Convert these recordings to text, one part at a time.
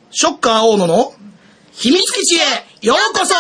ショッカー大野の秘密基地へようこそ。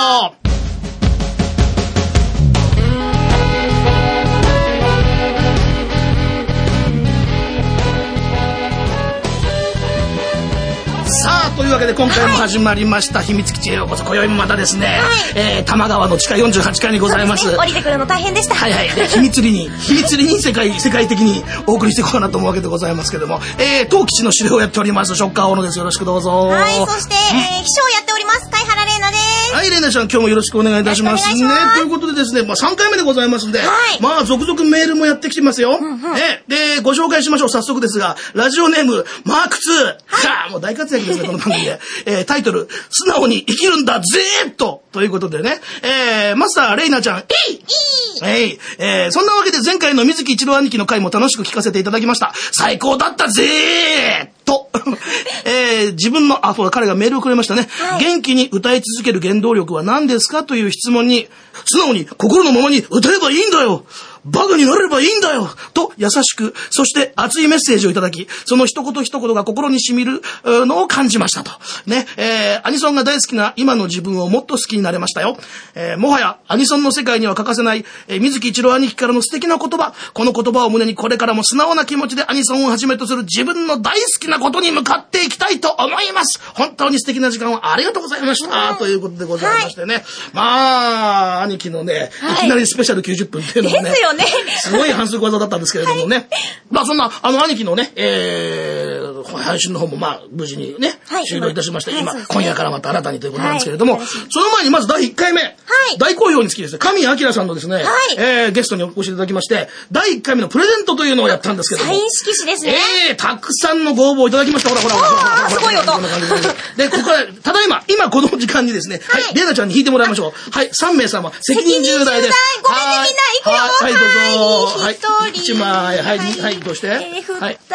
さあ、というわけで今回も始まりました、秘密基地へようこそ。今宵もまたですね、多摩川の地下48階にございます。 降りてくるの大変でした。 はいはい。で秘密裏に世界的にお送りしていこうかなと思うわけでございますけども、当基地の指令をやっておりますショッカー大野です。よろしくどうぞ。 はい、そして、秘書をやっております貝原玲奈です。 はい、玲奈ちゃん、今日もよろしくお願いいたしますね。ということでですね、3回目でございますんで、続々メールもやってきてますよ。で、ご紹介しましょう。早速ですが、ラジオネームマーク2、もう大活躍ですね、この番組で。タイトル、素直に生きるんだぜーっということでね、マスター玲奈ちゃん、そんなわけで前回の水木一郎兄貴の回も楽しく聞かせていただきました。最高だったぜーと、自分の、彼がメールをくれましたね。元気に歌い続ける原動力は何ですかという質問に、素直に心のままに歌えばいいんだよ、バカになればいいんだよと優しく、そして熱いメッセージをいただき、その一言一言が心に染みるのを感じましたと。ね、アニソンが大好きな今の自分をもっと好きになれましたよ。もはやアニソンの世界には欠かせない、水木一郎兄貴からの素敵な言葉。この言葉を胸にこれからも素直な気持ちでアニソンをはじめとする自分の大好きなことに向かっていきたいと思います。本当に素敵な時間をありがとうございました。ということでございましてね。兄貴のね、いきなりスペシャル90分っていうのもね。 ですよね。 すごい反則技だったんですけれどもね。そんな、兄貴のね、配信の方も無事にね、終了いたしまして、今夜からまた新たにということなんですけれども、その前にまず第1回目、大好評につきですね、神谷明さんのですね、ゲストにお越しいただきまして、第1回目のプレゼントというのをやったんですけども、 サイン色紙ですね。 たくさんのご応募いただきました。ほら。 すごい音。 で、ここから、ただいま、今この時間にですね、玲奈ちゃんに弾いてもらいましょう。はい、3名様、責任重大です。 ごめんね、みんな、行くよ。 はい、どうぞ。 はい、 1枚、はい、どうして 2人。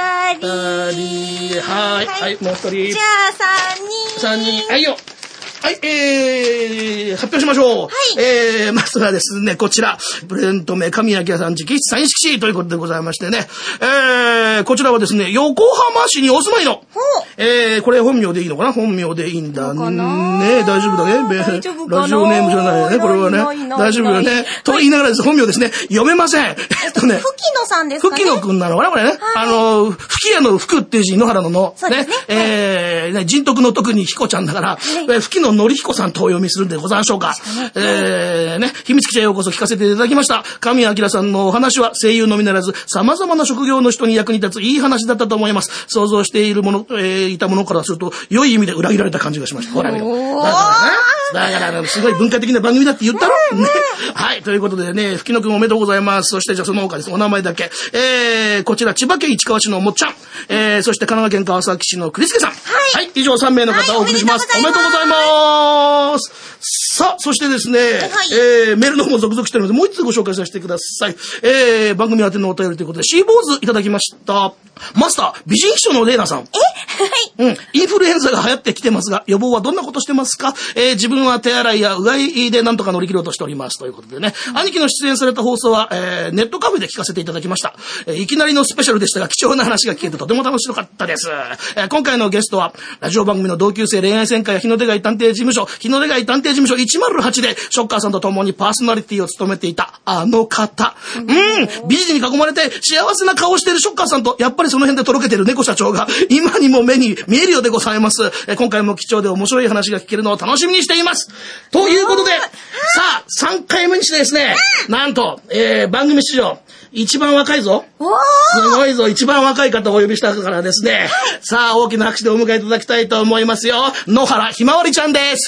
はい、もう1人。 じゃあ、3人。 はいよ。はい、発表しましょう。まずはですね、こちら、プレゼント名、神谷明さん直筆サイン色紙ということでございましてね、こちらはですね、横浜市にお住まいの、これ本名でいいのかな？本名でいいんだね。大丈夫だね。ラジオネームじゃないよね、これはね。大丈夫よね。と言いながらです、本名ですね、読めません。 吹野さんですかね。 吹野くんなのかな、これね。吹屋の吹くっていう字、野原のの。ね。人徳の徳に彦ちゃんだから、吹野のりひこさんとお読みするんでございましょうか。秘密基地へようこそ聞かせていただきました。神谷明さんのお話は声優のみならず様々な職業の人に役に立ついい話だったと思います。想像しているいたものからすると良い意味で裏切られた感じがしました。ほら見ろ。だからすごい文化的な番組だって言ったろ。はい、ということでね、吹野くんおめでとうございます。そしてじゃあその他です。お名前だけ。こちら千葉県市川市のもっちゃん。そして神奈川県川崎市のクリスケさん。はい、以上3名の方をお送りします。おめでとうございます。さあ、そしてですね、メールの方も続々してるので、もう一つご紹介させてください。番組宛てのお便りということで、シーボーズいただきました。マスター、美人秘書のレイナさん。インフルエンザが流行ってきてますが、予防はどんなことしてますか？自分は手洗いやうがいでなんとか乗り切ろうとしております。ということでね、兄貴の出演された放送は、ネットカフェで聞かせていただきました。いきなりのスペシャルでしたが、貴重な話が聞けてとても楽しかったです。今回のゲストは、ラジオ番組の同級生恋愛戦会や日の出会い探偵事務所108で、ショッカーさんと共にパーソナリティを務めていたあの方。美人に囲まれて幸せな顔をしているショッカーさんと、やっぱりその辺でとろけている猫社長が、今にも目に見えるようでございます。今回も貴重で面白い話が聞けるのを楽しみにしています。ということで、さあ、3回目にしてですね、なんと、番組史上、一番若いぞ。すごいぞ。一番若い方をお呼びしたからですね。さあ、大きな拍手でお迎えいただきたいと思いますよ。野原ひまわりちゃんです。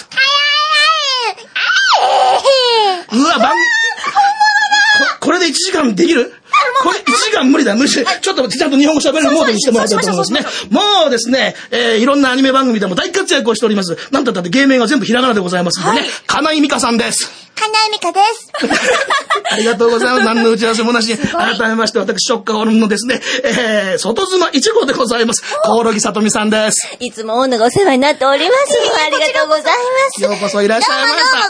うわ、これで1時間できる？これ1時間無理だ。ちょっとちゃんと日本語喋れるモードにしてもらいたいと思いますね。もうですね、いろんなアニメ番組でも大活躍をしております。なんだったって芸名が全部ひらがなでございますのでね。金井美香さんです。 金井美香です。 ありがとうございます。何の打ち合わせもなしに、改めまして私、ショッカーのですね、外妻1号でございます。コオロギさとみさんです。 いつも大野がお世話になっております。ありがとうございます。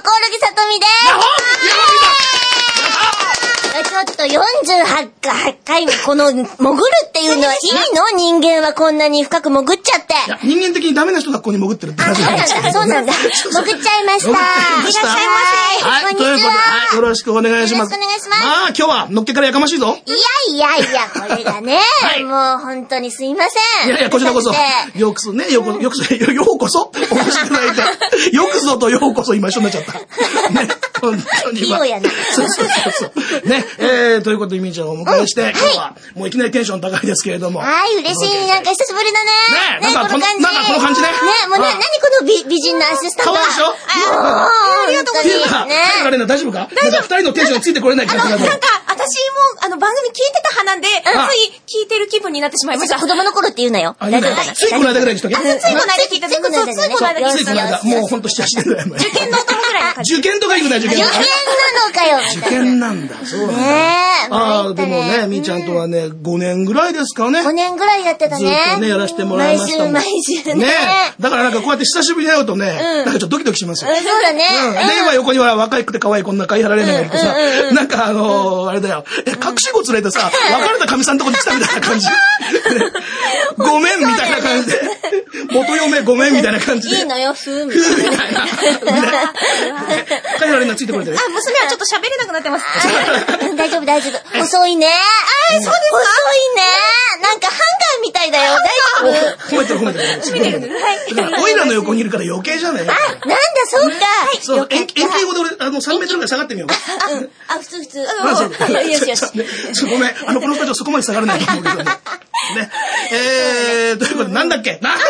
ようこそいらっしゃいました。 どうもコオロギさとみです。 ちょっと48回もこの潜るっていうのはいいの？人間はこんなに深く潜っちゃって。 いや、人間的にダメな人がここに潜ってるって話なんですけど。 そうなんだ。潜っちゃいました。いらっしゃいませ。 はい、ということで、よろしくお願いします。 よろしくお願いします。 今日はのっけからやかましいぞ。 いや、これがね、もう本当にすいません。 いや、こちらこそ、ようこそお越しいただいて、よくぞとようこそ今一緒になっちゃった。ね、本当に。 器用やな。 そう。ね、ということで、みーちゃんをお迎えして、今日は、もういきなりテンション高いですけれども。 はい、嬉しい。なんか久しぶりだね。 ね、なんかこの感じね。 ね、もう何この美人なアシスタント。 かわいいでしょ？ ありがとうございます。 ね。大丈夫か？大丈夫。二人のテンションついてこれない感じが。 なんか、私も、番組聞いてた派なんで、つい聞いてる気分になってしまいました。 子供の頃って言うなよ。大丈夫だな。 ついこの間ぐらいにしとけ。 ついこの間聞いた。ついこの間聞いた。 もうほんと7、8年ぐらい前。 受験の男ぐらいの感じ。 受験とか言うな、受験。 受験なのかよ。 受験なんだ。そうなんだ。でもね、みーちゃんとはね、5年ぐらいですかね。 5年ぐらいやってたね。 ずっとね、やらせてもらいましたもん。 毎週ね。 だからなんかこうやって久しぶりに会うとね、なんかちょっとドキドキしますよ。 そうだね。 令和横には若くて可愛いこんな貝原玲奈がいてさ、なんかあれだよ、隠し子連れてさ、別れた神さんのとこに来たみたいな感じ。ごめんみたいな感じで、元嫁ごめんみたいな感じで。 いいのよ、ふーみたいな。 貝原玲奈ついてこれてる。 娘はちょっと喋れなくなってます。 大丈夫。遅いね。 そうですか？ 遅いね。なんかハンガーみたいだよ。大丈夫？ 褒めてる。オイラの横にいるから余計じゃない。 なんだ、そうか。 そう、円形語で俺、3メートルぐらい下がってみようか。 普通。よし。 ごめん、このスタジオそこまで下がらないと思うけどね。ね。ということで、なんだっけはい、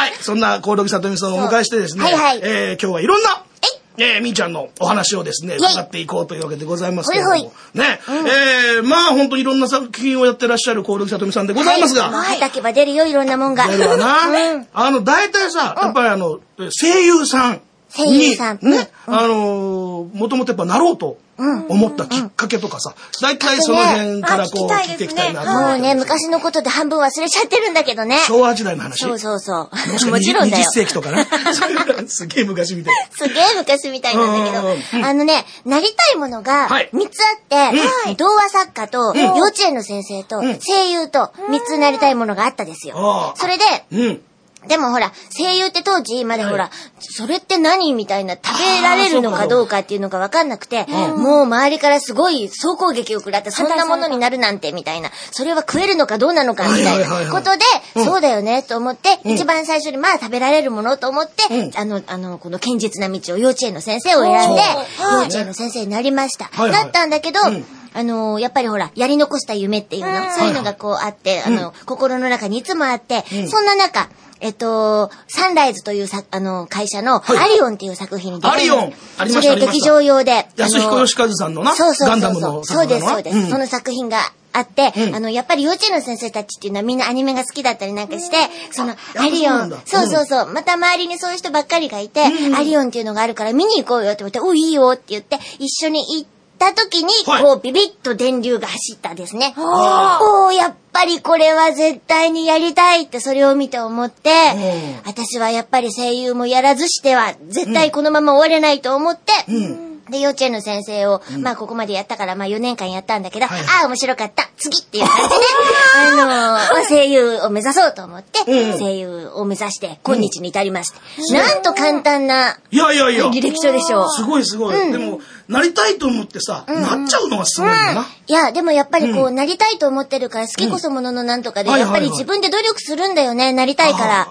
そんなコオロギさとみさんをお迎えしてですね、今日はいろんな、みーちゃんのお話をですね、伺っていこうというわけでございますけれども。ね。まあ本当にいろんな作品をやってらっしゃるコオロギさとみさんでございますが。 畑ば出るよ、いろんなもんが。 出るわな。大体さ、やっぱり声優さんに、ね、もともとやっぱなろうと思ったきっかけとかさ、大体その辺からこう聞いていきたいなと。 もうね、昔のことで半分忘れちゃってるんだけどね。 昭和時代の話。 そう。 もちろんだよ。20世紀とかね。すげえ昔みたい。 すげえ昔みたいなんだけど、なりたいものが3つあって、童話作家と幼稚園の先生と声優と3つなりたいものがあったですよ。それで、でもほら、声優って当時までほら、それって何みたいな、食べられるのかどうかっていうのが分かんなくて、もう周りからすごい総攻撃を食らって、そんなものになるなんてみたいな、それは食えるのかどうなのかみたいなことで、そうだよねと思って、一番最初にまあ食べられるものと思って、この堅実な道を幼稚園の先生を選んで、幼稚園の先生になりました。だったんだけど、やっぱりほら、やり残した夢っていうの、そういうのがこうあって、心の中にいつもあって、そんな中、サンライズという会社のアリオンっていう作品に出て、 アリオンありました。 それ劇場用で。 安彦義和さんのな、ガンダムの作品。 そうです。その作品があって、やっぱり幼稚園の先生たちっていうのはみんなアニメが好きだったりなんかして、そのアリオン、また周りにそういう人ばっかりがいて、アリオンっていうのがあるから見に行こうよって言って、お、いいよって言って、一緒に行った時に、こうビビッと電流が走ったんですね。やっぱりこれは絶対にやりたいってそれを見て思って、私はやっぱり声優もやらずしては絶対このまま終われないと思って、で、幼稚園の先生を、まあここまでやったから、まあ4年間やったんだけど、面白かった、次っていう感じで、声優を目指そうと思って、声優を目指して、今日に至りまして。なんと簡単な、履歴書でしょう。 すごい。でも、なりたいと思ってさ、なっちゃうのがすごいんだな。 いや、でもやっぱりこう、なりたいと思ってるから、好きこそもののなんとかで、やっぱり自分で努力するんだよね、なりたいから。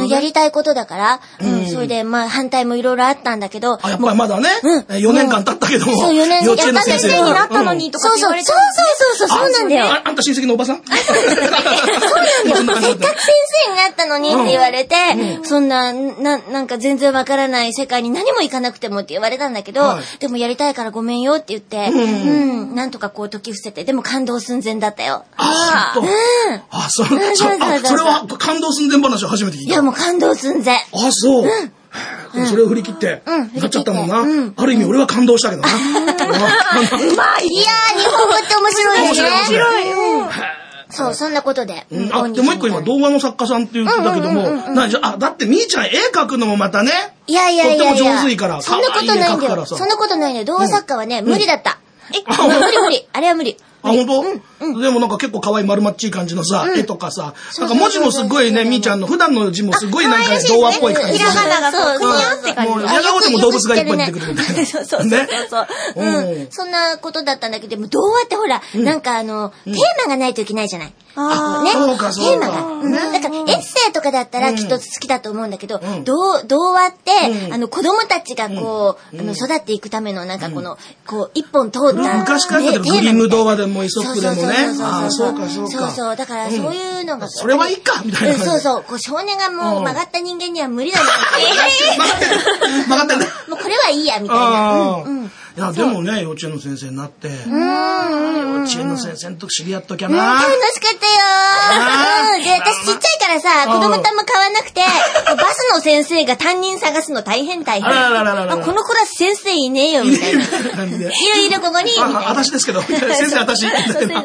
やりたいことだから。それで、まあ反対もいろいろあったんだけど。 やっぱりまだね、4年間経ったけども。 そう、4年幼稚園の先生になったのにとか言われて。 そうなんだよ。 あんた親戚のおばさん？ そうなんだよ。せっかく先生になったのにって言われて、そんな、なんか全然わからない世界に何も行かなくてもって言われたんだけど、でもやりたいからごめんよって言って、なんとかこう解き伏せて、でも感動寸前だったよ。 それは感動寸前話を初めて聞いた。 いや、もう感動寸前。 そう。それを振り切って、なっちゃったもんな。ある意味俺は感動したけどな。うまい。いやー、日本語って面白いね。面白い。そう、そんなことで。 でもう一個今動画の作家さんって言ってたけども、だってみーちゃん絵描くのもまたね、 いや。 とっても上手いから、 そんなことないんだよ。そんなことないんだよ。動画作家はね、無理だった。 無理。あれは無理。 あ、本当？でもなんか結構可愛い丸まっちい感じのさ、絵とかさ、なんか文字もすごいね、みーちゃんの普段の字もすごいなんか童話っぽい感じ。 ひらがながそう、くにゃって感じ。 もう、やがごとも動物がいっぱい出てくるみたいな。 そう。そんなことだったんだけど、でも童話ってほら、なんかテーマがないといけないじゃない。ね。 そうか、そうか。 テーマが。だからエッセイとかだったらきっと好きだと思うんだけど、童話って、子供たちがこう、育っていくためのなんかこう、一本通った。 昔からだけど、グリム童話でもイソップでもね。ああ、そうか。 そう。だからそういうのが。 それはいいかみたいな。 そう。こう少年がもう曲がった人間には無理だなって。 曲がってる。 もうこれはいいや、みたいな。 いや、でもね、幼稚園の先生になって、幼稚園の先生と知り合っときゃな。 楽しかったよ。で、私ちっちゃいからさ、子供とあんま変わんなくて、バスの先生が担任探すの大変。このクラス先生いねえよ、みたいな。いるここに、みたいな。 私ですけど、先生私。 私、みたいな。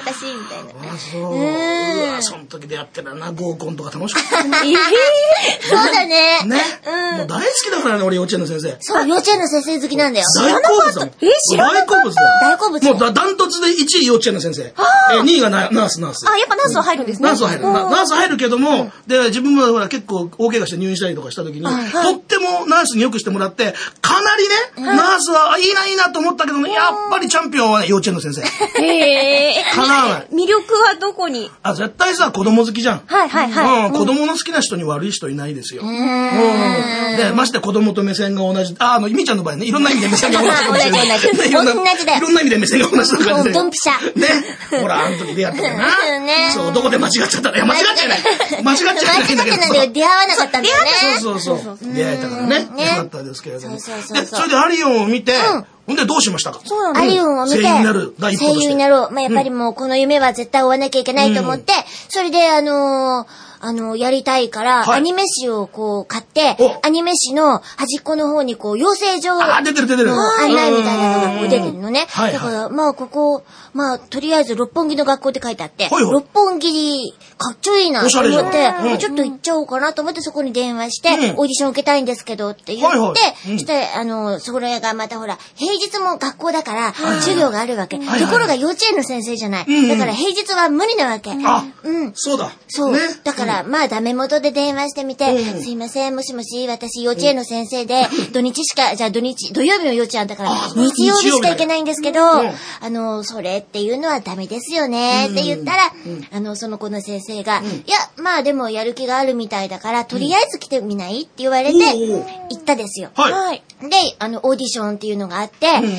その時でやってるな、合コンとか楽しかったね。 そうだね。 ね。もう大好きだからね、俺幼稚園の先生。 そう、幼稚園の先生好きなんだよ。 大好物だもん。大好物だよ。 大好物。 もうダントツで1位幼稚園の先生。2位がナース。 あ、やっぱナースは入るんですね。 ナース入るけども、で、自分もほら結構大怪我して入院したりとかした時に、とってもナースによくしてもらって、かなりね、ナースはいいなと思ったけども、やっぱりチャンピオンはね、幼稚園の先生。かなわない。 魅力はどこに？ 絶対さ、子供好きじゃん。 はい。 子供の好きな人に悪い人いないですよ。で、まして子供と目線が同じ。みーちゃんの場合ね、いろんな意味で目線が同じかもしれない。 同じだよ。 いろんな意味で目線が同じとかね。 ドンピシャ。 ね。ほら、あの時出会ったかな。そう、どこで間違っちゃったの？いや、間違っちゃいない。間違っちゃいないんだけど。 出会わなかったんだよね。 そう。出会えたからね。よかったですけれども。で、それでアリオンを見て、ほんでどうしましたか？ アリオンを見て、 声優になる第一歩として。 声優になろう。やっぱりもうこの夢は絶対追わなきゃいけないと思って、それでやりたいから、アニメ誌をこう買って、アニメ誌の端っこの方にこう、養成所出てる。 案内みたいなのがこう出てるのね。だから、ここ、とりあえず六本木の学校って書いてあって、六本木、かっちょいいなと思って、ちょっと行っちゃおうかなと思ってそこに電話して、オーディション受けたいんですけどって言って、そして、それがまたほら、平日も学校だから、授業があるわけ。ところが幼稚園の先生じゃない。だから平日は無理なわけ。 そうだ。 そう。だから、ダメ元で電話してみて、すいません、もしもし、私幼稚園の先生で、土曜日の幼稚園だから、日曜日しか行けないんですけど、それっていうのはダメですよね、って言ったら、その子の先生が、いや、でもやる気があるみたいだから、とりあえず来てみないって言われて、行ったですよ。はい。で、オーディションっていうのがあって、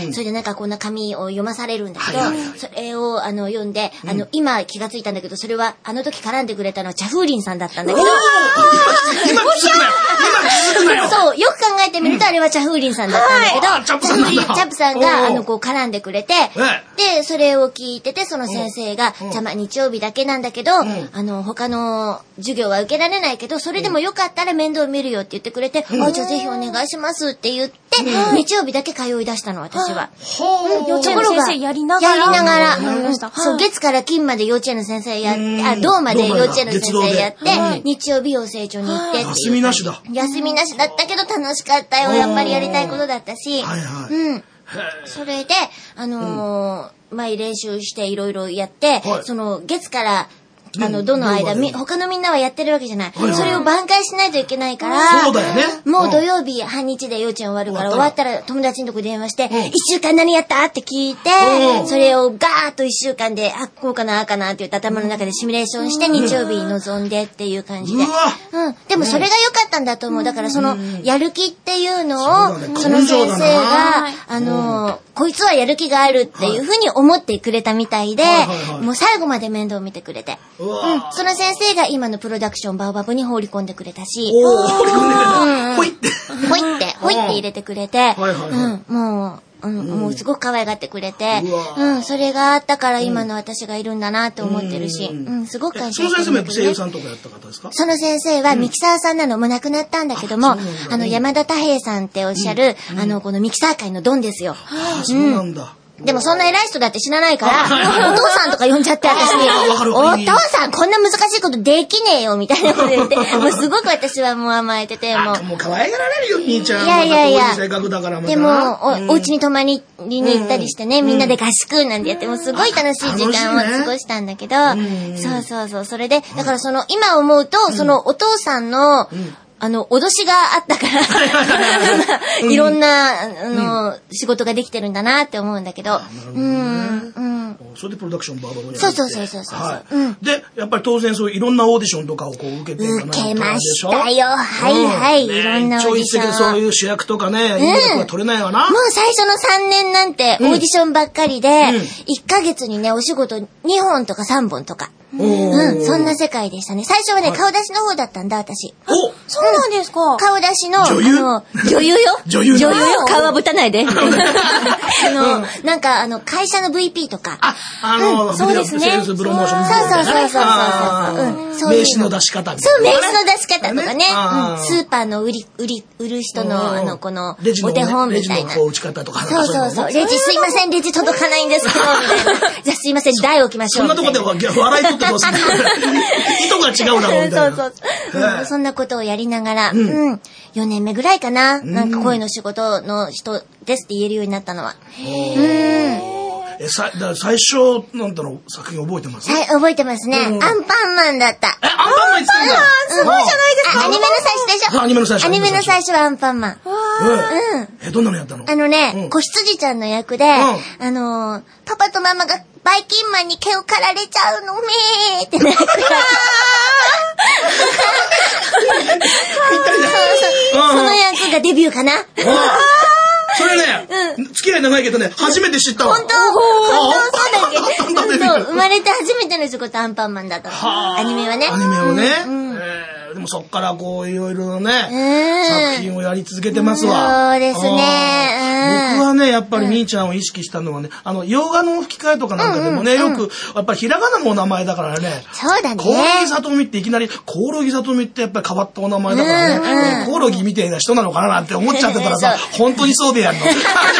それでなんかこんな紙を読まされるんだけど、それを読んで、今気がついたんだけど、それはあの時絡んでくれたのはチャフーリンさんだったんだけど。 今気づくなよ。 そう、よく考えてみるとあれはチャフーリンさんだったんだけど、チャップさんがこう絡んでくれて、で、それを聞いてて、その先生が、日曜日だけなんだけど、他の授業は受けられないけど、それでもよかったら面倒見るよって言ってくれて、じゃあぜひお願いしますって言って、日曜日だけ通い出したの、私は。 幼稚園の先生やりながら。 そう、月から金まで幼稚園の先生やって、銅まで幼稚園の先生やって、日曜日養成所に行って。 休みなしだ。 休みなしだったけど楽しかったよ。やっぱりやりたいことだったし。それで、練習していろいろやって、月からどの間、他のみんなはやってるわけじゃない。それを挽回しないといけないから、 そうだよね。 もう土曜日半日で幼稚園終わるから、終わったら友達のとこ電話して、1週間何やったって聞いて、それをガーッと1週間で、こうかな、ああかなって言って頭の中でシミュレーションして、日曜日に臨んでっていう感じで。でもそれが良かったんだと思う。だからその、やる気っていうのを、その先生が、こいつはやる気があるっていうふうに思ってくれたみたいで、もう最後まで面倒見てくれて。その先生が今のプロダクションバオバブに放り込んでくれたし、 ほいって入れてくれて、もうすごく可愛がってくれて、それがあったから今の私がいるんだなって思ってるし、すごく感謝してる。 その先生も声優さんとかやった方ですか？ その先生はミキサーさんなの、もう亡くなったんだけども、山田太平さんっておっしゃる、このミキサー界のドンですよ。 そうなんだ。 でもそんな偉い人だって知らないから、お父さんとか呼んじゃって私に、お父さんこんな難しいことできねえよみたいなこと言って、もうすごく私はもう甘えてて、もう可愛がられるよ、兄ちゃん。 いや。 性格だからでも、お家に泊まりに行ったりしてね、みんなで合宿なんてやって、もうすごい楽しい時間を過ごしたんだけど、そう。それで、だから今思うと、そのお父さんの、脅しがあったから、いろんな、仕事ができてるんだなって思うんだけど、 それでプロダクションバーバーやって。 そう。 で、やっぱり当然そういういろんなオーディションとかをこう受けていかないと。 受けましたよ。はい。いろんなオーディション。 そういう主役とかね、いい役は取れないわな。 もう最初の3年なんてオーディションばっかりで、1ヶ月にね、お仕事2本とか3本とか。そんな世界でしたね。最初はね、顔出しの方だったんだ、私。 そうなんですか。 顔出しの、女優よ。 女優よ。 顔はぶたないで。なんか、会社の VP とか。 そうですね。 セールスプロモーション。 そう。 名刺の出し方みたいな。 そう、名刺の出し方とかね。スーパーの売る人の、この、お手本みたいな。 レジの打ち方とか。 そう。レジすいません、レジ届かないんですけど、みたいな。じゃあすいません、台置きましょう。 そんなとこで笑い取ってどうする意図が違うだろうみたいな。 そう。そんなことをやりながら、4年目ぐらいかな。なんか声の仕事の人ですって言えるようになったのは。 最初、なんだろう、作品覚えてます？ はい、覚えてますね。アンパンマンだった。 アンパンマン言ってたんだ。 すごいじゃないですか。 アニメの最初でしょ？ アニメの最初。 アニメの最初はアンパンマン。 どんなのやったの？ 子羊ちゃんの役で、パパとママがバイキンマンに毛を刈られちゃうの、めーってなるから。その役がデビューかな。 それね、付き合い長いけどね、初めて知ったわ。 本当そうだっけ？そう、生まれて初めての仕事アンパンマンだったの。アニメはね。 アニメをね。でもそっからこういろいろね、作品をやり続けてますわ。 そうですね。 僕はね、やっぱりみーちゃんを意識したのはね、洋画の吹き替えとかなんかでもね、よく、やっぱりひらがなのお名前だからね。 そうだね。 コオロギさとみっていきなり、コオロギさとみってやっぱり変わったお名前だからね、コオロギみたいな人なのかななんて思っちゃってたらさ、本当にそうでやんの。ちっ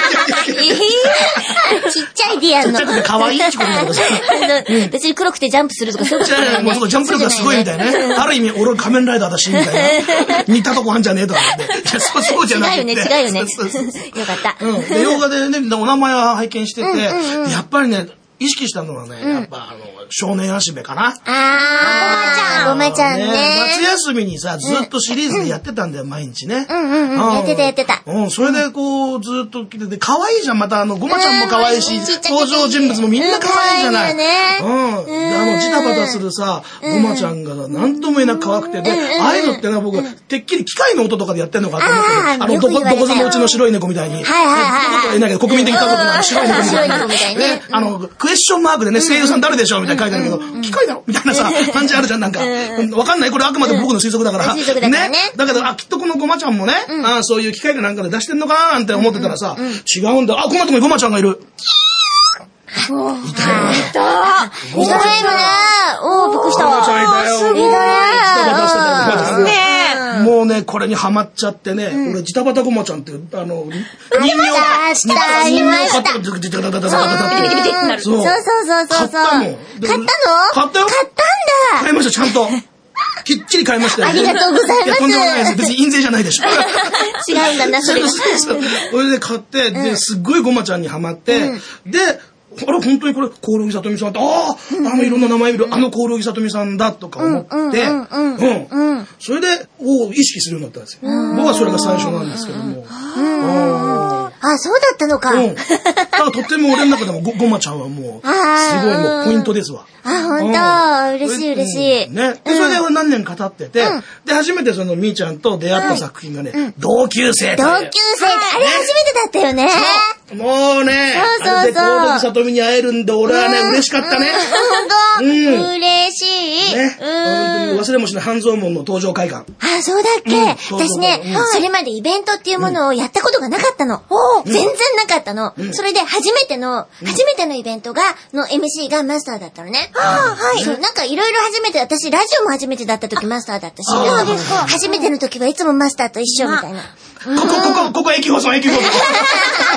ちゃいでやんの。 ちっちゃくて可愛いってことだとかさ。 別に黒くてジャンプするとかそういうことじゃない。 もうそのジャンプ力がすごいみたいなね。ある意味、俺仮面ライダーだし、みたいな。似たとこあんじゃねえとかって。そうじゃなくて。 違うよね。よかった。 洋画でね、お名前は拝見してて、やっぱりね、意識したのはね、やっぱ少年足部かな。 ごまちゃんね。 夏休みにさ、ずっとシリーズでやってたんだよ、毎日ね。 やってた。 それでこう、ずっと来てて、可愛いじゃん、またごまちゃんも可愛いし、登場人物もみんな可愛いじゃない。で、ジタバタするさ、ごまちゃんが何とも言えなく可愛くて、で、ああいうのってな、僕、てっきり機械の音とかでやってんのかと思って、どこぞのうちの白い猫みたいに。国民的家族の白い猫みたいに。クエスチョンマークでね、声優さん誰でしょうみたいな書いてあるけど、機械だろみたいなさ、感じあるじゃん、なんか。わかんないこれあくまで僕の推測だから。ね。だけど、きっとこのごまちゃんもね、そういう機械かなんかで出してんのかななんて思ってたらさ、違うんだ。この後もごまちゃんがいる。いたよ。 いたよね。びっくりした。 ごまちゃんいたよ。 いたね。もうね、これにハマっちゃってね、俺、ジタバタごまちゃんっていう、人形ありました。そう。買ったの？ 買ったよ。買いました、ちゃんと。きっちり買いましたよ。 ありがとうございます。 とんでもないです。別に印税じゃないでしょ。 違うんだな、それ。 それで買って、で、すっごいごまちゃんにハマって、で、あれ、本当にこれ、コオロギさとみさんって、いろんな名前見る、コオロギさとみさんだとか思って、それで、意識するようになったんですよ。僕はそれが最初なんですけども。 そうだったのか。 だからとっても俺の中でもごまちゃんはもう、すごいもうポイントですわ。 本当嬉しい。 ね。で、それで何年か経ってて、で、初めてそのみーちゃんと出会った作品がね、同級生あれ初めてだったよね。 もうね、あれでコオロギさとみに会えるんで、俺はね、嬉しかったね。 本当嬉しい。 ね。本当に忘れもしない半蔵門の登場会館。 そうだっけ。私ね、それまでイベントっていうものをやったことがなかったの。全然なかったの。それで初めてのイベントの MC がマスターだったのね。そう、なんかいろいろ初めて、私ラジオも初めてだった時マスターだったし、初めての時はいつもマスターと一緒みたいな。 ここ駅放送。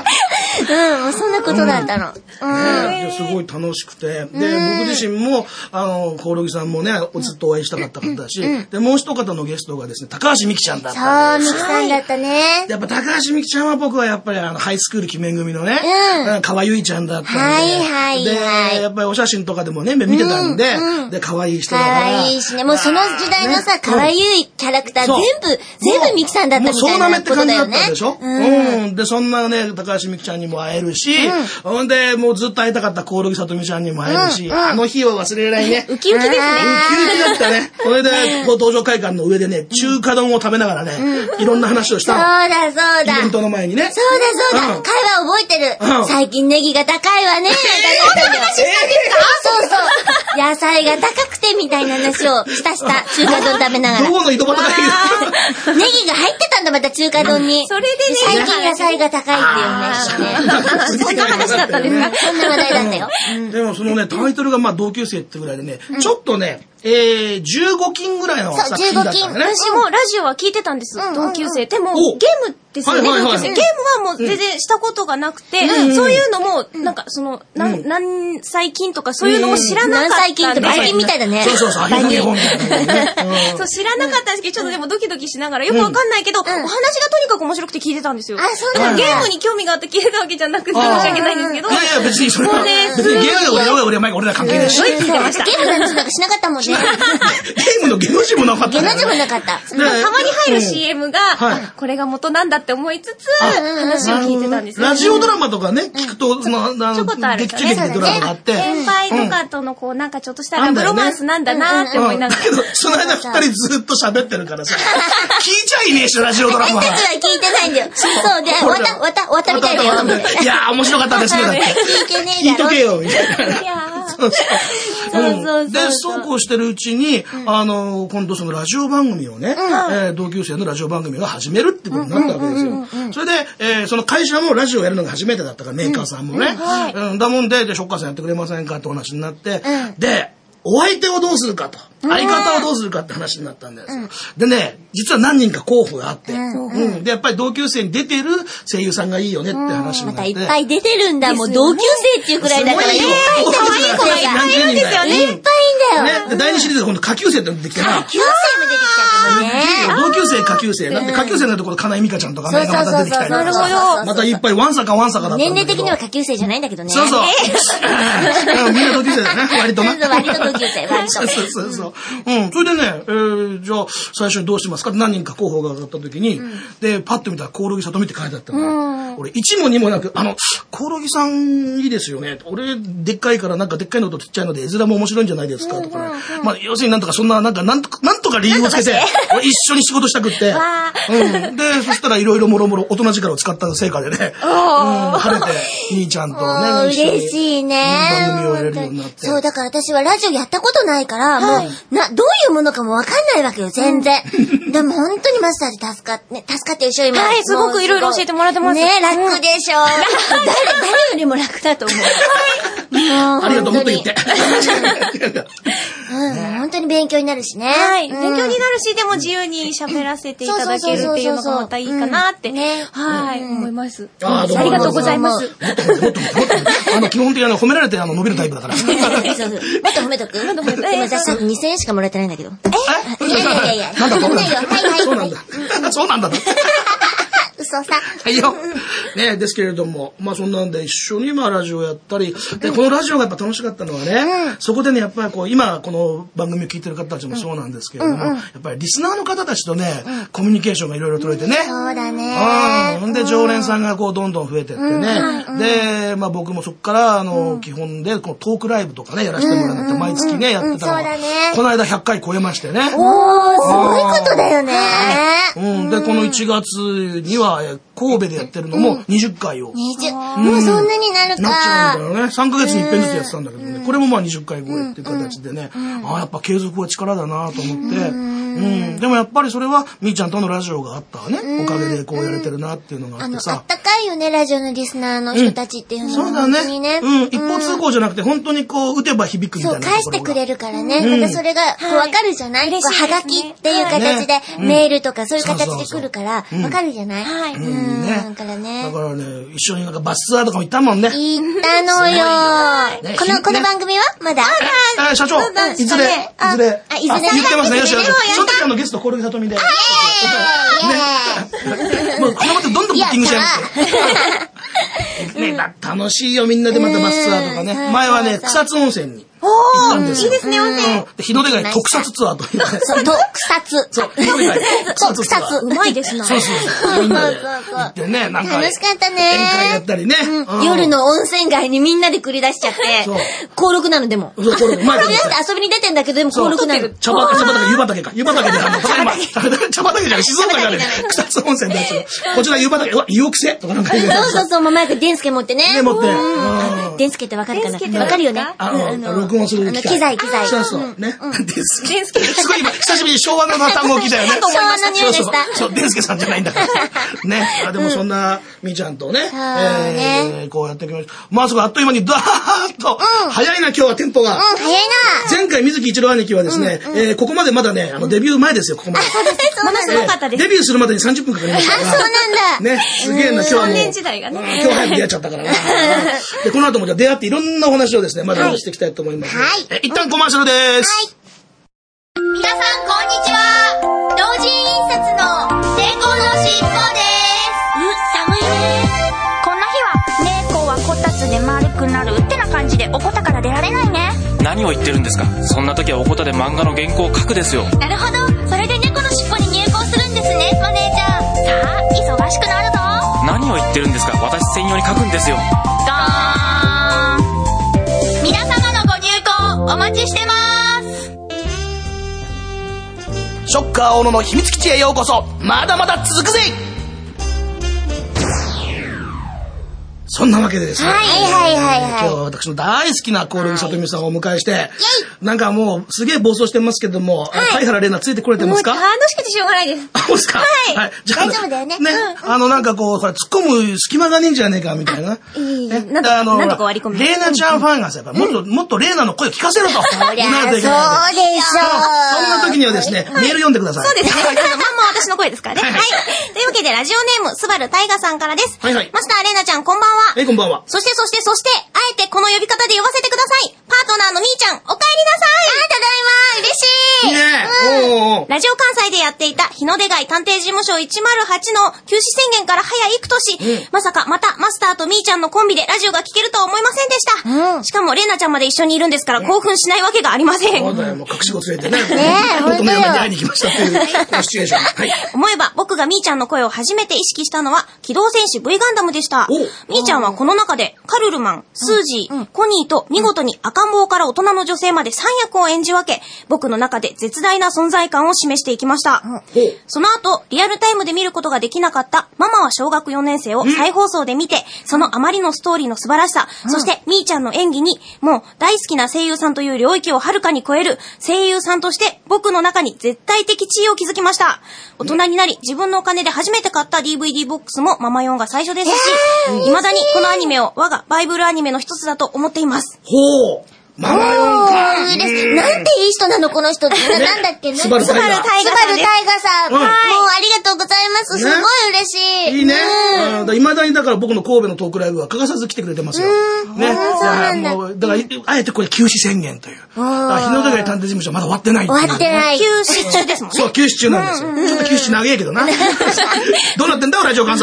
もうそんなことだったの。 すごい楽しくて。で、僕自身も、コオロギさんもね、ずっとお会いしたかった方だし、で、もう一方のゲストがですね、高橋美希ちゃんだったんです。 そう、美希さんだったね。 やっぱ高橋美希ちゃんは僕はやっぱりハイスクール鬼面組のね、川由依ちゃんだったんで。で、やっぱりお写真とかでもね、見てたんで、で、可愛い人だから。 可愛いしね、もうその時代のさ、川由依キャラクター全部美希さんだったみたいなことだよね。 でしょ。で、そんなね、高橋美希ちゃんにも会えるし、ほんで、もうずっと会いたかったコオロギさとみちゃんにも会えるし、あの日を忘れられないね。 ウキウキですね。ウキウキだったね。これで、道場会館の上でね、中華丼を食べながらね、いろんな話をしたの。 そうだ。 イベントの前にね。 そうだ。会話覚えてる。最近ネギが高いわね。そう。野菜が高くてみたいな話をした。中華丼食べながら。 どこの井戸端だけど。ネギが入ってたんだ、また中華丼に。 それでね。 最近野菜が高いっていうね。 そんな話だったんですか？ そんな話題だったよ。 でもそのね、タイトルがまあ同級生ってぐらいでね、ちょっとね、15金ぐらいの作品だったね。 そう、15金。 私もラジオは聞いてたんです、同級生。でも、ゲームですよね、同級生。ゲームはもう全然したことがなくて、そういうのも、なんかその、何歳金とかそういうのも知らなかった。 何歳金ってバイキンみたいだね。 そう、アニメ本みたいなね。 そう、知らなかったんですけど、ちょっとでもドキドキしながら、よくわかんないけど、お話がとにかく面白くて聞いてたんですよ。 あ、そうなんだ。 ゲームに興味があって聞いてたわけじゃなくて、申し訳ないんですけど。 いや、別にそれは、別にゲームが俺ら関係ないし。 ゲームなんてなんかしなかったもんね。 ゲームのゲの字もなかった。 ゲの字もなかった。 たまに入る CM が、これが元なんだって思いつつ、話を聞いてたんですよ。 ラジオドラマとかね、聞くと、 ちょこっとある。 劇中劇でドラマがあって。 先輩とかとのこう、なんかちょっとしたラブロマンスなんだなって思いながら。 だけど、その間二人ずっと喋ってるからさ、聞いちゃいねえし、ラジオドラマは。 私たちは聞いてないんだよ。そうで、わたみたいだよ。 いやー、面白かったですね、だって。 聞いてねえだろ。 聞いとけよ、みたいな。 そうで、そうこうしてるうちに、今度そのラジオ番組をね、同級生のラジオ番組が始めるってことになったわけですよ。それで、その会社もラジオやるのが初めてだったから、メーカーさんもね。だもんで、ショッカーさんやってくれませんかってお話になって、で、お相手をどうするかと。相方をどうするかって話になったんですよ。でね、実は何人か候補があって、で、やっぱり同級生に出てる声優さんがいいよねって話になって。 またいっぱい出てるんだ。もう同級生っていうくらいだからね。 可愛い子がいっぱいいるんですよね。 いっぱいいんだよ。 で、第2シリーズで今度下級生って出てきてな。 下級生も出てきちゃってね。 同級生下級生。なんで下級生のところ金井美香ちゃんとかね、また出てきたりとか。 なるほど。 またいっぱいワンサカだったんだけど。 年齢的には下級生じゃないんだけどね。 そう。みんな同級生だね、割とな。 割と同級生、割と。 そう。それでね、じゃあ最初にどうしますかって何人か候補が上がった時に、で、パッと見たらコオロギさとみって書いてあったの。俺、1も2もなく、コオロギさんいいですよね。俺、でっかいからなんかでっかいのとちっちゃいので絵面も面白いんじゃないですかとかね。まあ、要するになんとかそんな、なんとか理由をつけて、俺一緒に仕事したくって。で、そしたらいろいろもろもろ大人力を使った成果でね、晴れて、兄ちゃんとね、 嬉しいね。 番組をやれるようになって。 そう、だから私はラジオやったことないから、もう、どういうものかもわかんないわけよ、全然。でも本当にマスターで助かってるでしょ、今。 はい、すごくいろいろ教えてもらってます。 ね、楽でしょ。誰よりも楽だと思う。 ありがとう、もっと言って。 本当に勉強になるしね。 はい。勉強になるし、でも自由に喋らせていただけるっていうのがまたいいかなって、はい、思います。ありがとうございます。もっと、基本的に褒められて伸びるタイプだから。 もっと褒めとく？今私さっき2000円しかもらってないんだけど。いや。 なんだと？ はい。 そうなんだ。 嘘さ。 はいよ。ね、ですけれども、まあそんなんで一緒にラジオやったり、で、このラジオがやっぱ楽しかったのはね、そこでね、やっぱり今この番組を聞いてる方たちもそうなんですけれども、やっぱりリスナーの方たちとね、コミュニケーションがいろいろ取れてね。 そうだね。 ほんで常連さんがどんどん増えてってね。で、僕もそこから基本でこのトークライブとかね、やらせてもらって毎月ね、やってたのが、この間100回超えましてね。 おー、すごいことだよね。 で、この1月には神戸でやってるのも20回を。 もうそんなになるか。 なっちゃうんだよね。3ヶ月に一遍ずつやってたんだけどね。これも20回超えっていう形でね。やっぱ継続は力だなと思って。でもやっぱりそれはみーちゃんとのラジオがあったわね。おかげでこうやれてるなっていうのがあってさ。 あったかいよね、ラジオのリスナーの人たちっていうのは。 そうだね。一方通行じゃなくて本当に打てば響くみたいな。 そう、返してくれるからね。またそれがわかるじゃない？はがきっていう形でメールとかそういう形で来るから、わかるじゃない？はい。だからね。 だからね、一緒になんかバスツアーとかも行ったもんね。 行ったのよ。この番組はまだ？ 社長、いずれ。言ってますね、よしよし。その時ゲスト、コオロギさとみで。もう、このままどんどんブッキングしちゃいますよ。ね、楽しいよ、みんなでまたバスツアーとかね。前はね、草津温泉に。行ったんですよ。 いいですね、温泉。 日の出貝特撮ツアーというね。 そう、特撮。 そう、日の出貝特撮ツアー。 うまいですな。 そう。みんなで行ってね、なんか。 楽しかったね。 宴会やったりね。 夜の温泉街にみんなで繰り出しちゃって。登録なのでも。そう、登録。前で遊びに出てんだけど、でも登録なの。 茶畑、湯畑か。湯畑で、茶畑じゃない、静岡じゃない。草津温泉のやつ。こちら湯畑、湯奥せとかなんか言う。 そう、もう前からデンスケ持ってね。 持って。 デンスケってわかるかな？わかるよね。 録音する機材。そう。ね。デンスケ。すごい今、久しぶりに昭和の単語を聞いたよね。 昭和の匂いがした。 そう、デンスケさんじゃないんだから。ね。でもそんな、みーちゃんとね、こうやってきました。まあすぐあっという間にダーッと、早いな今日はテンポが。 早いな。 前回水木一郎兄貴はですね、ここまでまだね、デビュー前ですよ、ここまで。 そうです。ものすごかったです。 デビューするまでに30分かかりましたから。 そうなんだ。 ね、すげえな、今日はもう。 少年時代がね。 今日早く出会っちゃったからね。で、この後もじゃあ出会っていろんなお話をですね、まだしていきたいと思います。一旦コマーシャルです。 皆さん、こんにちは。同人印刷の猫のしっぽです。寒いね。 こんな日は、猫はこたつで丸くなるってな感じでおこたから出られないね。 何を言ってるんですか。そんな時はおこたで漫画の原稿を書くですよ。 なるほど。それで猫のしっぽに入稿するんですね、マネージャー。さあ、忙しくなるぞ。 何を言ってるんですか。私専用に書くんですよ。 ガーン。皆様のご入稿お待ちしてます。 ショッカー小野の秘密基地へようこそ。まだまだ続くぜ。そんなわけでですね。今日は私の大好きなコオロギさとみさんをお迎えして、なんかもうすげえ暴走してますけども、貝原玲奈ついてこれてますか？ 楽しくてしょうがないです。 そうですか。はい。 大丈夫だよね。 ね。なんかこう、ほら、突っ込む隙間がねえんじゃねえか、みたいな。 なんとか割り込む。 玲奈ちゃんファンがさ、やっぱもっと玲奈の声を聞かせろと。 そうでしょう。そんな時にはですね、メール読んでください。 そうですね。まんま私の声ですからね。はい。というわけで、ラジオネーム、スバルタイガさんからです。マスター玲奈ちゃん、こんばんは。 こんばんは。 そして、あえてこの呼び方で呼ばせてください。パートナーのみーちゃん、お帰りなさい。 ただいま。嬉しい。 ラジオ関西でやっていた日の出貝探偵事務所108の休止宣言から早幾年、まさかまたマスターとみーちゃんのコンビでラジオが聴けるとは思いませんでした。しかもレイナちゃんまで一緒にいるんですから興奮しないわけがありません。 そうだよ、もう隠し子連れてね。元の嫁に会いに来ましたっていうこのシチュエーション。はい。 思えば僕がみーちゃんの声を初めて意識したのは機動戦士 V ガンダムでした。みーちゃんはこの中でカルルマン、スージー、コニーと見事に赤ん坊から大人の女性まで3役を演じ分け、僕の中で絶大な存在感を示していきました。その後、リアルタイムで見ることができなかったママは小学4年生を再放送で見て、そのあまりのストーリーの素晴らしさ、そしてみーちゃんの演技に、もう大好きな声優さんという領域をはるかに超える声優さんとして僕の中に絶対的地位を築きました。大人になり自分のお金で初めて買った DVD ボックスもママ4が最初ですし、未だにこのアニメを我がバイブルアニメの一つだと思っています。 ほう。ママ4か。 なんていい人なのこの人。なんだっけね。 スバルタイガさん。もうありがとうございます。すごい嬉しい。 いいね。未だにだから僕の神戸のトークライブは欠かさず来てくれてますよ。ね。だからあえてこれ休止宣言という。日の出貝探偵事務所まだ終わってない。 終わってない。 休止中ですもんね。 そう、休止中なんですよ。ちょっと休止中長いけどな。どうなってんだラジオ関西。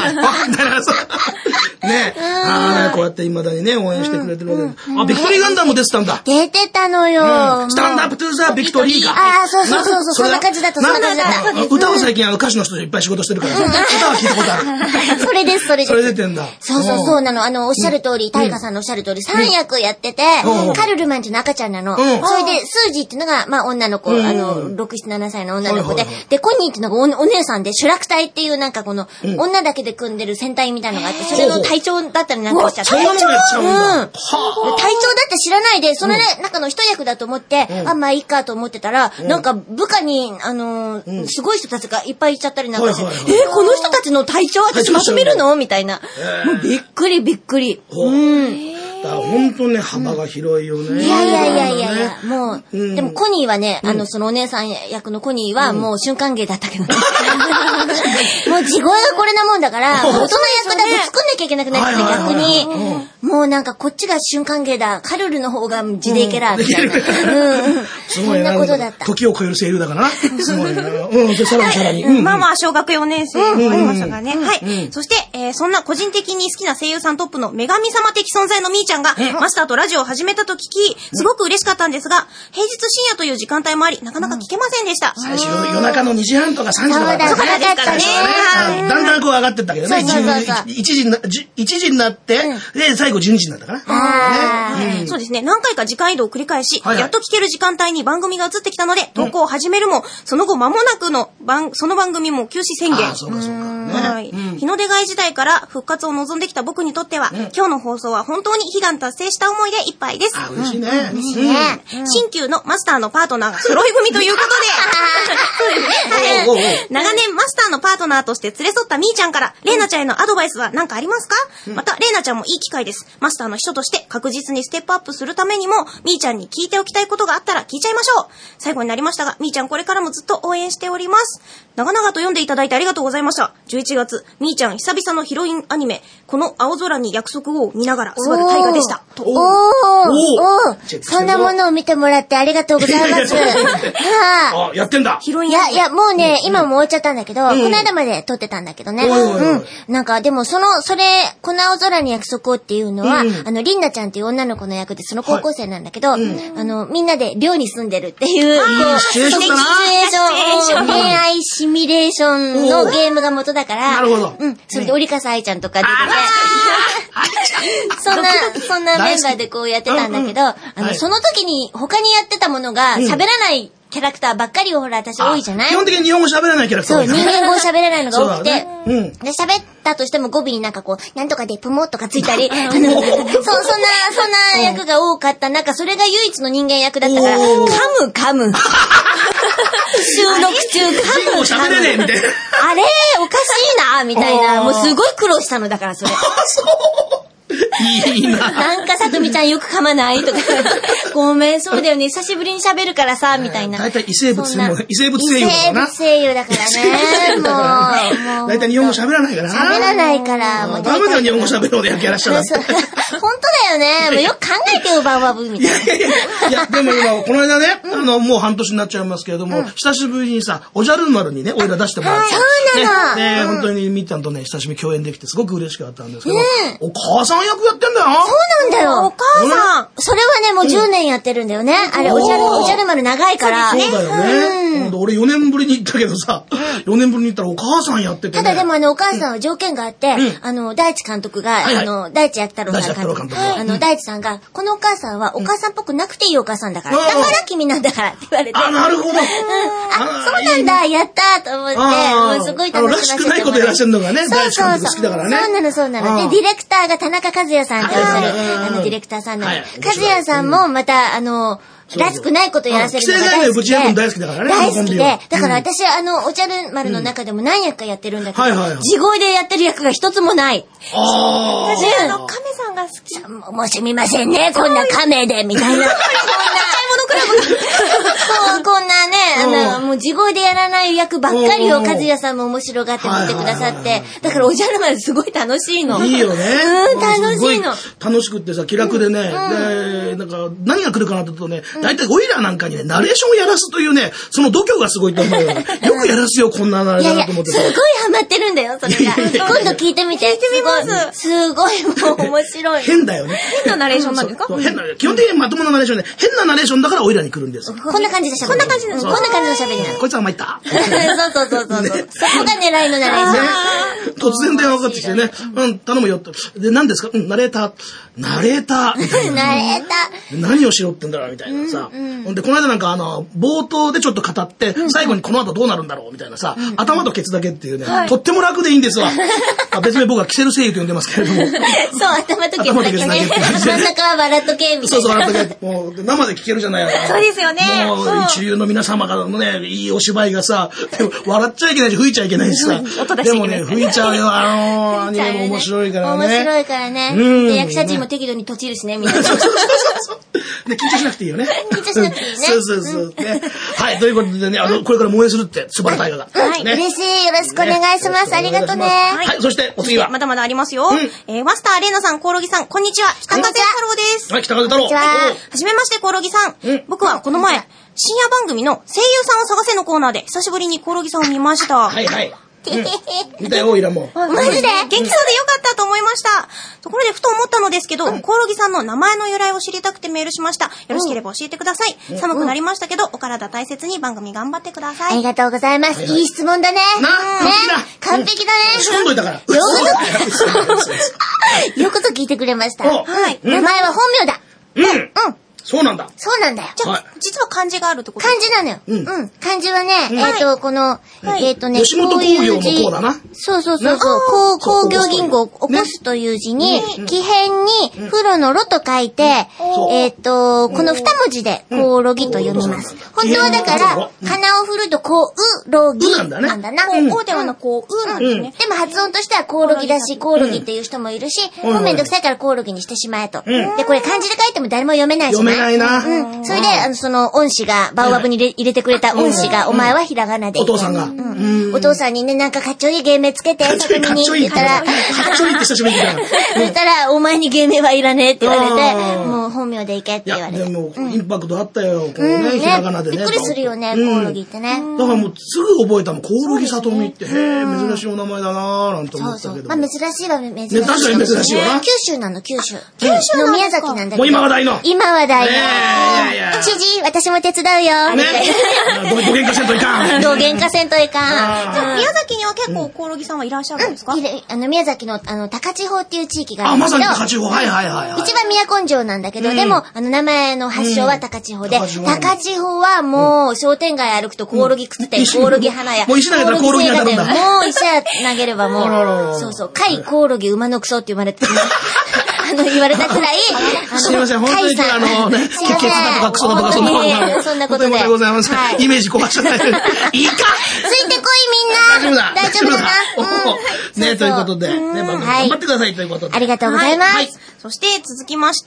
ね。こうやって未だにね、応援してくれてるわけです。ビクトリーガンダム出てたんだ。 出てたのよ。 スタンドアップトゥーザビクトリーか。 そう。そんな感じだった。 歌は最近歌手の人といっぱい仕事してるから、歌は聞いたことある。 それです。 それ出てんだ。 そうなの。おっしゃる通り、タイガさんのおっしゃる通り、3役やってて、カルルマンっていうの赤ちゃんなの。それで、スージーっていうのが、まあ女の子、6、7歳の女の子で、で、コニーっていうのがお姉さんで、シュラク隊っていうなんかこの、女だけで組んでる戦隊みたいなのがあって、それの隊長だったりなんかしちゃって。 隊長だって知らないで、その中の一役だと思って、まあいいかと思ってたら、なんか部下に、すごい人たちがいっぱいいちゃったりなんかして、この人たちの隊長私まとめるのみたいな。もうびっくり。 本当ね、幅が広いよね。 いや、もう、でもコニーはね、そのお姉さん役のコニーはもう瞬間芸だったけどね。 もう地声がこれなもんだから、大人役だと作んなきゃいけなくなって逆に、もうなんかこっちが瞬間芸だ、カルルの方が地でいけら、みたいな。 すごいな。時を超える声優だからな。すごいな。さらに。 まあまあ、小学4年生になりましたからね。はい。そして、そんな個人的に好きな声優さんトップの女神様的存在のみーちゃんが、マスターとラジオを始めたと聞き、すごく嬉しかったんですが、平日深夜という時間帯もあり、なかなか聞けませんでした。 最初、夜中の2時半とか3時とかだったね。だんだんこう上がってったけどね。1時になって、で、最後12時になったかな。 そうですね。何回か時間移動を繰り返し、やっと聞ける時間帯に番組が移ってきたので、投稿を始めるも、その後間もなくのその番組も休止宣言。日の出会い時代から復活を望んできた僕にとっては、今日の放送は本当に悲願達成した思いでいっぱいです。 嬉しいね。 新旧のマスターのパートナーが揃い踏みということで、長年マスターのパートナーとして連れ添ったみーちゃんから、レイナちゃんへのアドバイスは何かありますか？また、レイナちゃんもいい機会です。マスターの人として確実にステップアップするためにも、みーちゃんに聞いておきたいことがあったら聞いちゃいましょう。最後になりましたが、みーちゃんこれからもずっと応援しております。長々と読んでいただいてありがとうございました。11月、みーちゃん久々のヒロインアニメ、この青空に約束を見ながら、スバル大河でした。 そんなものを見てもらってありがとうございます。 やってんだ。 ヒロインアニメ。いや、もうね、今も終わっちゃったんだけど、この間まで撮ってたんだけどね。なんか、でもこの青空に約束をっていうのは、リンナちゃんっていう女の子の役で、その高校生なんだけど、みんなで寮に住んでるっていう、 シチュエーション、 恋愛シミュレーションのゲームが元だから、 なるほど。 それで折笠愛ちゃんとか出てて、そんなメンバーでこうやってたんだけど、その時に他にやってたものが喋らないキャラクターばっかりをほら私多いじゃない？ 基本的に日本語喋らないキャラクター多い。 そう、人間語喋れないのが多くて、で、喋ったとしても語尾になんかこう、なんとかでプモとかついたり、そんな役が多かった中、それが唯一の人間役だったから、噛む。収録中噛む。喋れねえみたいな。 あれおかしいなみたいな。もうすごい苦労したのだから、それ。 いいな。 なんかさとみちゃんよく噛まないとか。ごめん、そうだよね。久しぶりに喋るからさ、みたいな。 だいたい異生物声優だからな。 異生物声優だからね。もう。 だいたい日本語喋らないからな。 喋らないから。 もうダメだよ、日本語喋るのでやらしちゃだって。 本当だよね。もうよく考えてよ、バウバブみたいな。 いや、でも今、この間ね、もう半年になっちゃいますけれども、久しぶりにさ、おじゃる丸にね、おいら出してもらって。 そうなの。 ね、本当にみっちゃんとね、久しぶりに共演できてすごく嬉しかったんですけど、お母さん役やってんだよ。 そうなんだよ。 お母さん。 それはね、もう10年やってるんだよね。あれ、おじゃる丸長いから。 そうだよね。俺4年ぶりに行ったけどさ、4年ぶりに行ったらお母さんやってて。 ただでもお母さんは条件があって、大地監督が、大地弥太郎さん監督。大地さんが、このお母さんはお母さんっぽくなくていいお母さんだから。だから君なんだからって言われて。 あ、なるほど。 そうなんだ、やったと思って、もうすごい楽しませてもらって。 らしくないことやらせるのがね、大地監督好きだからね。 そうなの。で、ディレクターが田中和也さんっていうディレクターさんなの。和也さんもまた、らしくないことやらせるのが大好きで。 大好きだからね。 大好きで。だから私、おじゃる丸の中でも何役かやってるんだけど、地声でやってる役が一つもない。 私、亀さんが好き。 もうすみませんね、こんな亀で、みたいな。こんなね、もう地声でやらない役ばっかりを和也さんも面白がって見てくださって、だからおじゃる丸すごい楽しいの。 いいよね。 楽しいの。 楽しくってさ、気楽でね、なんか、何が来るかなって言うとね、大体オイラなんかにね、ナレーションをやらすというね、その度胸がすごいと思うよ。よくやらすよ、こんなナレーションだと思って。 すごいハマってるんだよ、それが。今度聞いてみて。聞いてみます。すごいもう面白い。 変だよね。 変なナレーションなんですか？ 基本的にまともなナレーションで、変なナレーションだからオイラに来るんです。 こんな感じでしょ。こんな感じの喋りなの。 こいつは参った。 そう。そこが狙いのナレーション。 突然電話かかってきてね、頼むよって。で、何ですか？ナレーター。ナレーターみたいな。 ナレーター。何をしろってんだろうみたいなさ。ほんで、この間なんか冒頭でちょっと語って、最後にこの後どうなるんだろうみたいなさ、頭とケツだけっていうね、とっても楽でいいんですわ。別に僕はキセル声優と呼んでますけれども。 そう、頭とケツだけね。真ん中は笑っとけ、みたいな。 そう、笑っとけ。もう、生で聞けるじゃない。 そうですよね。 もう、一流の皆様からのね、いいお芝居がさ、笑っちゃいけないし、吹いちゃいけないしさ。でもね、吹見ちゃうよ、アニメも面白いからね。 面白いからね。で、役者陣も適度に閉じるしね、みんな。 緊張しなくていいよね。 緊張しなくていいね。 そう。はい、ということでね、これから応援するって、スバル大河が。 嬉しい。よろしくお願いします。ありがとね。 はい、そしてお次は。 まだまだありますよ。マスターレイナさん、コオロギさん、こんにちは。北風太郎です。 はい、北風太郎。 はじめまして、コオロギさん。僕はこの前、深夜番組の声優さんを探せのコーナーで久しぶりにコオロギさんを見ました。 はい。見たよ、オイラも。 マジで元気そうでよかったと思いました。ところでふと思ったのですけど、コオロギさんの名前の由来を知りたくてメールしました。よろしければ教えてください。寒くなりましたけど、お体大切に番組頑張ってください。 ありがとうございます。いい質問だね。完璧だね。 仕込んどいたから。 よくぞ聞いてくれました。 はい。 名前は本名だ。 そうなんだ。 そうなんだよ。 じゃあ、実は漢字があるってこと？ 漢字なのよ。漢字はね、この、 吉本工業のこうだな。 そう。工業銀行を起こすという字に、木偏に、風呂のろと書いて、この二文字で、コオロギと読みます。本当はだから、鼻を振ると、コウロギなんだな。 コウではなく、コウなんですね。 でも発音としてはコオロギだし、コオロギっていう人もいるし、もうめんどくさいからコオロギにしてしまえと。で、これ漢字で書いても誰も読めないしね。 ないな。 それで、その、恩師が、バオバブに入れてくれた恩師が、お前はひらがなで。 お父さんが。 お父さんにね、なんかかっちょいい芸名つけて、作品に言ったら、かっちょいいって久しぶりに言ったら。言ったら、お前に芸名はいらねえって言われて、もう本名でいけって言われて。 でも、インパクトあったよ。こうね、ひらがなでね。 びっくりするよね、コオロギってね。 だからもう、すぐ覚えたもん。コオロギさとみって、へえ、珍しいお名前だなーなんて思ったけど。 まあ、珍しいは珍しい。 確かに珍しいよな。 九州なの、九州の宮崎なんだけど。 もう今話題の。 今話題の。知事、私も手伝うよ。 ね。どげんかせんといかん。 どげんかせんといかん。宮崎には結構コオロギさんはいらっしゃるんですか？ 宮崎の、高千穂っていう地域があるんだけど。 まさに高千穂。はい。 一番都城なんだけど、でも、名前の発祥は高千穂で、高千穂はもう、商店街歩くとコオロギ靴店、コオロギ花屋。 もう石投げたらコオロギに当たるんだ。 もう石投げればもう、そう、貝コオロギ馬のクソって言われて、言われたくらい、 すいません、本当にケツだとかクソだとかそんなことない。 そんなことで。 ございません。イメージ壊しちゃない。いいかついてこいみんな大丈夫だな。 ね、ということで、ね、番組頑張ってくださいということで。 ありがとうございます。 そして続きまして、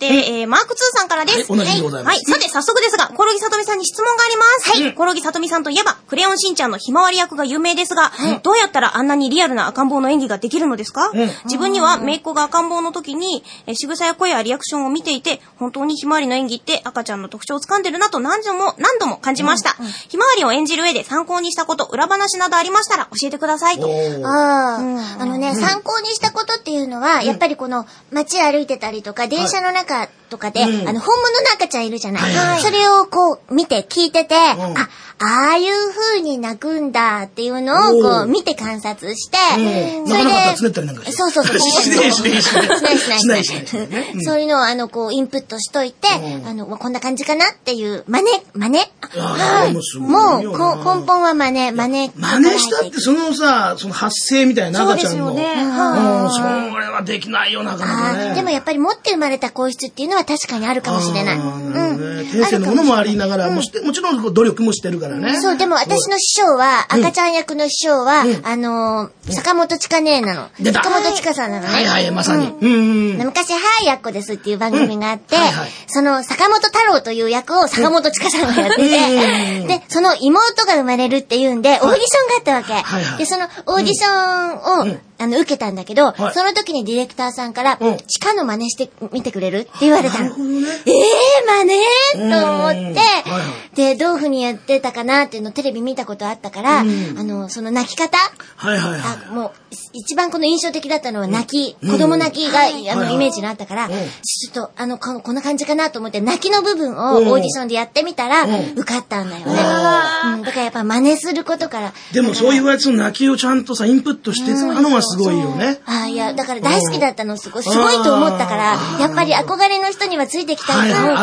マーク2さんからです。 同じでございます。 はい。さて、早速ですが、コオロギさとみさんに質問があります。はい。コオロギさとみさんといえば、クレヨンしんちゃんのひまわり役が有名ですが、どうやったらあんなにリアルな赤ん坊の演技ができるのですか？自分には、姪っ子が赤ん坊の時に、仕草や声やリアクションを見ていて、本当にひまわりの演技って赤ちゃんの特徴を掴んでるなと何度も感じました。ひまわりを演じる上で参考にしたこと、裏話などありましたら教えてくださいと。 参考にしたことっていうのは、やっぱりこの街歩いてたりとか、電車の中とかで、本物の赤ちゃんいるじゃない。それをこう見て聞いてて、ああいう風に泣くんだっていうのをこう見て観察して、 それで、 そう。しない。そういうのをこうインプットしといて、こんな感じかなっていう真似。もう根本は真似したってそのさ、その発声みたいな赤ちゃんの。それはできないよなかなかね。 でもやっぱり持って生まれた声質っていうのは確かにあるかもしれない。 天性のものもありながら、もちろん努力もしてるからね。 そう、でも私の師匠は、赤ちゃん役の師匠は、坂本千佳姉なの。坂本千佳さんなのね。 はい、まさに。 昔、はい、やっこですっていう番組があって、その坂本太郎という役を坂本千佳さんがやってて、で、その妹が生まれるっていうんで、オーディションがあったわけ。で、そのオーディションを、受けたんだけど、その時にディレクターさんから、チカの真似してみてくれるって言われたの。真似と思って、で、どういう風にやってたかなっていうのをテレビ見たことあったから、その泣き方もう、一番この印象的だったのは子供泣きが、イメージがあったから、ちょっと、こんな感じかなと思って、泣きの部分をオーディションでやってみたら、受かったんだよね。だからやっぱ真似することから。 でもそう言われてその泣きをちゃんとさ、インプットしてたのはすごいよね。 いや、だから大好きだったの、すごいと思ったから、やっぱり憧れの人にはついてきたいと思うから、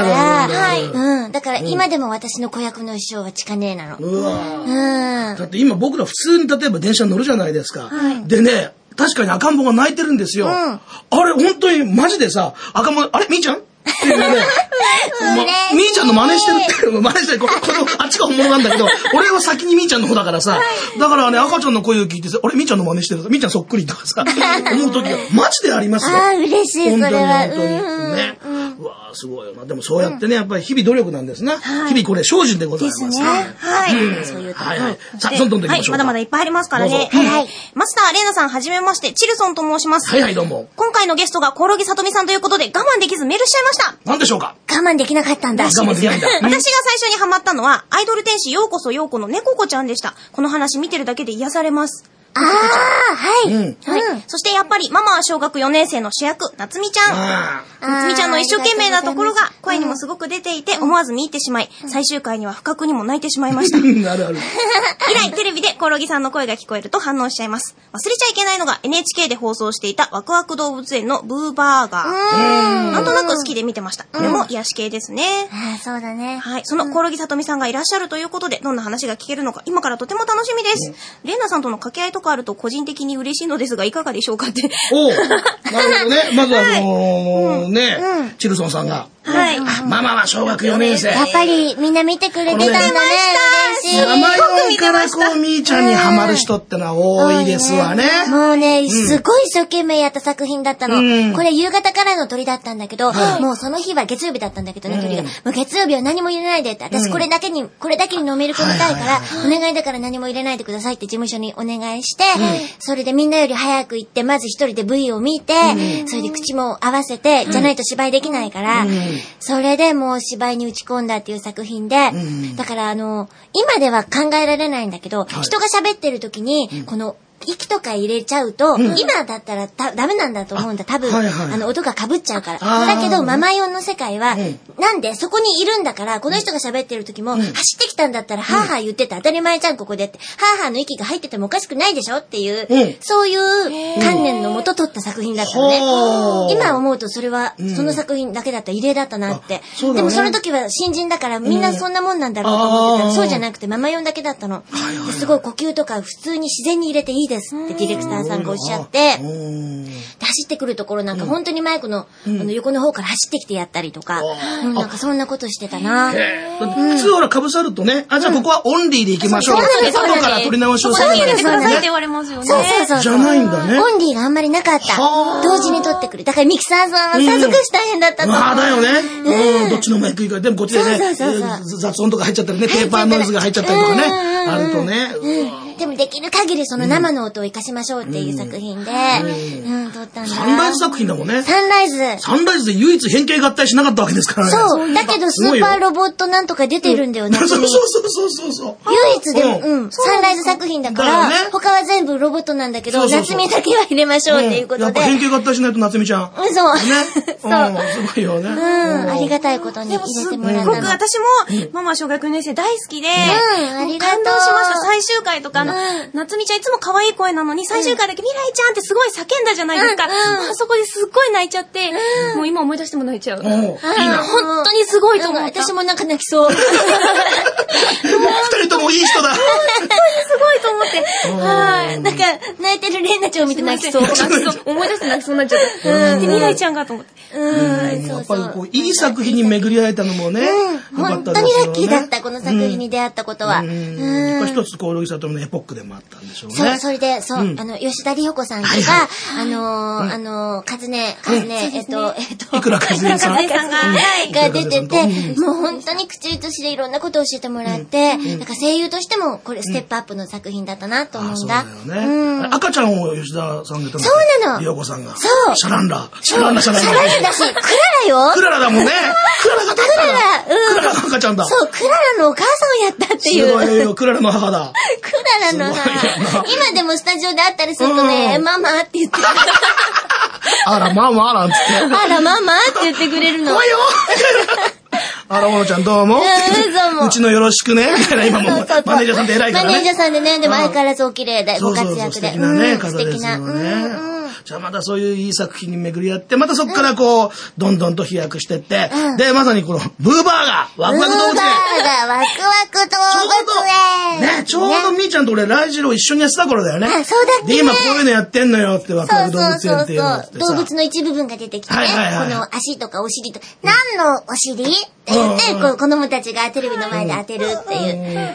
だから今でも私の子役の師匠は千佳姉なの。 だって今僕ら普通に例えば電車に乗るじゃないですか。でね、確かに赤ん坊が泣いてるんですよ。あれ、本当にマジでさ、赤ん坊、あれみーちゃんっていうね。みーちゃんの真似してるって、真似してる。このあっちが本物なんだけど、俺は先にみーちゃんの方だからさ、だからね、赤ちゃんの声を聞いてさ、俺みーちゃんの真似してる。みーちゃんそっくりとかさ、思う時がマジでありますよ。 ああ、嬉しい、それは。 本当に。ね。うわー、すごいよな。でもそうやってね、やっぱり日々努力なんですな。日々これ精進でございます。 ですね。はい。そういうと。 はいはい。さあ、どんどんでいきましょう。 まだまだいっぱいありますからね。はい。マスターレーナさん、はじめまして、チルソンと申します。 はいはい、どうも。 今回のゲストがコオロギさとみさんということで、我慢できずメールしちゃいました。 なんでしょうか？ 我慢できなかったんだ。 我慢できないんだ。 私が最初にハマったのは、アイドル天使ようこそようこの猫子ちゃんでした。この話見てるだけで癒されます。 ああ、はい。はい。 そしてやっぱり、ママは小学4年生の主役、夏美ちゃん。夏美ちゃんの一生懸命なところが、声にもすごく出ていて、思わず見入ってしまい、最終回には不覚にも泣いてしまいました。 あるある。 以来、テレビでコオロギさんの声が聞こえると反応しちゃいます。忘れちゃいけないのが NHK で放送していたワクワク動物園のブーバーガー。なんとなく好きで見てました。これも癒し系ですね。 ああ、そうだね。 はい。そのコオロギさとみさんがいらっしゃるということで、どんな話が聞けるのか、今からとても楽しみです。レイナさんとの掛け合いとかあると個人的に嬉しいのですが、いかがでしょうかって。 おう。なるほどね。まずはね、チルソンさんが。 はい。 ママは小学4年生。 やっぱりみんな見てくれてたんだね。嬉しい。 名前からこう、みーちゃんにハマる人ってのは多いですわね。 もうね、すごい一生懸命やった作品だったの。これ夕方からの鳥だったんだけど、もうその日は月曜日だったんだけどね、鳥が。もう月曜日は何も入れないでって。私これだけにのめり込みたいから、お願いだから何も入れないでくださいって事務所にお願いして、それでみんなより早く行って、まず一人で V を見て、それで口も合わせて、じゃないと芝居できないから、それでもう芝居に打ち込んだっていう作品で、だから今では考えられないんだけど、人が喋ってる時に、この、息とか入れちゃうと、今だったらダメなんだと思うんだ。多分、音が被っちゃうから。だけど、ママヨンの世界は、なんで、そこにいるんだから、この人が喋ってる時も、走ってきたんだったら、はぁはぁ言ってて当たり前じゃん、ここでって。はぁはぁの息が入っててもおかしくないでしょっていう、そういう観念のもと撮った作品だったのね。今思うとそれは、その作品だけだったら異例だったなって。でもその時は新人だから、みんなそんなもんなんだろうと思ってたら、そうじゃなくて、ママヨンだけだったの。すごい呼吸とか普通に自然に入れていいですってディレクターさんがおっしゃって、で走ってくるところなんか本当にマイクの横の方から走ってきてやったりとか、なんかそんなことしてたな。 普通ほら被さるとね、じゃあここはオンリーで行きましょう。後から取り直しをする。そうですよね。って言われますよね。 そう。 じゃないんだね。 オンリーがあんまりなかった。同時に撮ってくる。だからミキサーさんはさぞかし大変だったと思う。 ああ、だよね。どっちのマイクいいか。でもこっちでね、雑音とか入っちゃったりね、ペーパーノイズが入っちゃったりとかね、あるとね。 でもできる限りその生の音を活かしましょうっていう作品で、撮ったんだ。 サンライズ作品だもんね。 サンライズで唯一変形合体しなかったわけですからね。そう。だけどスーパーロボットなんとか出てるんだよね。そう。唯一でも、サンライズ作品だから、他は全部ロボットなんだけど、夏美だけは入れましょうっていうことで。 やっぱ変形合体しないと夏美ちゃん。 そう。 ね。そう。すごいよね。 ありがたいことに入れてもらったの。 僕、私も、ママ小学4年生大好きで、 ありがとう。 感動しました。最終回とか、夏美ちゃんいつも可愛い声なのに、最終回だけ未来ちゃんってすごい叫んだじゃないですか。あそこですっごい泣いちゃって、もう今思い出しても泣いちゃう。いいな。本当にすごいと思った。 私もなんか泣きそう。 二人ともいい人だ。 本当にすごいと思って。 はい。なんか、泣いてるレイナちゃんを見て泣きそう。 思い出して泣きそうになっちゃった。未来ちゃんがと思って。 やっぱりこう、いい作品に巡り合えたのもね。 本当にラッキーだった、この作品に出会ったことは。 一つコオロギさとのエポックでもあったんでしょうね。 そう、それで、吉田里穂子さんとか、 いくらかずねさんが出てて、もう本当に口移しでいろんなことを教えてもらって、なんか声優としてもこれステップアップの作品だったなと思うんだ。 赤ちゃんを吉田さんが言ったの。 そうなの。 里穂子さんが。 そう。 シャランラだし、 クララよ。 クララだもんね。クララが立ったクララの赤ちゃんだ。 そう、クララのお母さんをやったっていう。 すごいよ、クララの母だ。 クララの母。今でもスタジオで会ったりするとね、ママって言って。 あら、ママなんつって。 あら、ママって言ってくれるの。 怖いよ。あら、おのちゃんどうも。うちのよろしくね。みたいな、今もマネージャーさんで偉いからね。 マネージャーさんでね、でも相変わらずお綺麗で、ご活躍で。 素敵なね、方ですよね。 じゃあまたそういういい作品に巡り合って、またそこからこう、どんどんと飛躍してって、で、まさにこの、ブーバーガー、ワクワク動物園。 ブーバーガー、ワクワク動物園。 ね、ちょうどみーちゃんと俺、ライジロー一緒にやってた頃だよね。 そうだっけね。 で、今こういうのやってんのよって、ワクワク動物園っていうのってさ。 動物の一部分が出てきてね、この足とかお尻とか、何のお尻って言って、子供たちがテレビの前で当てるっていう。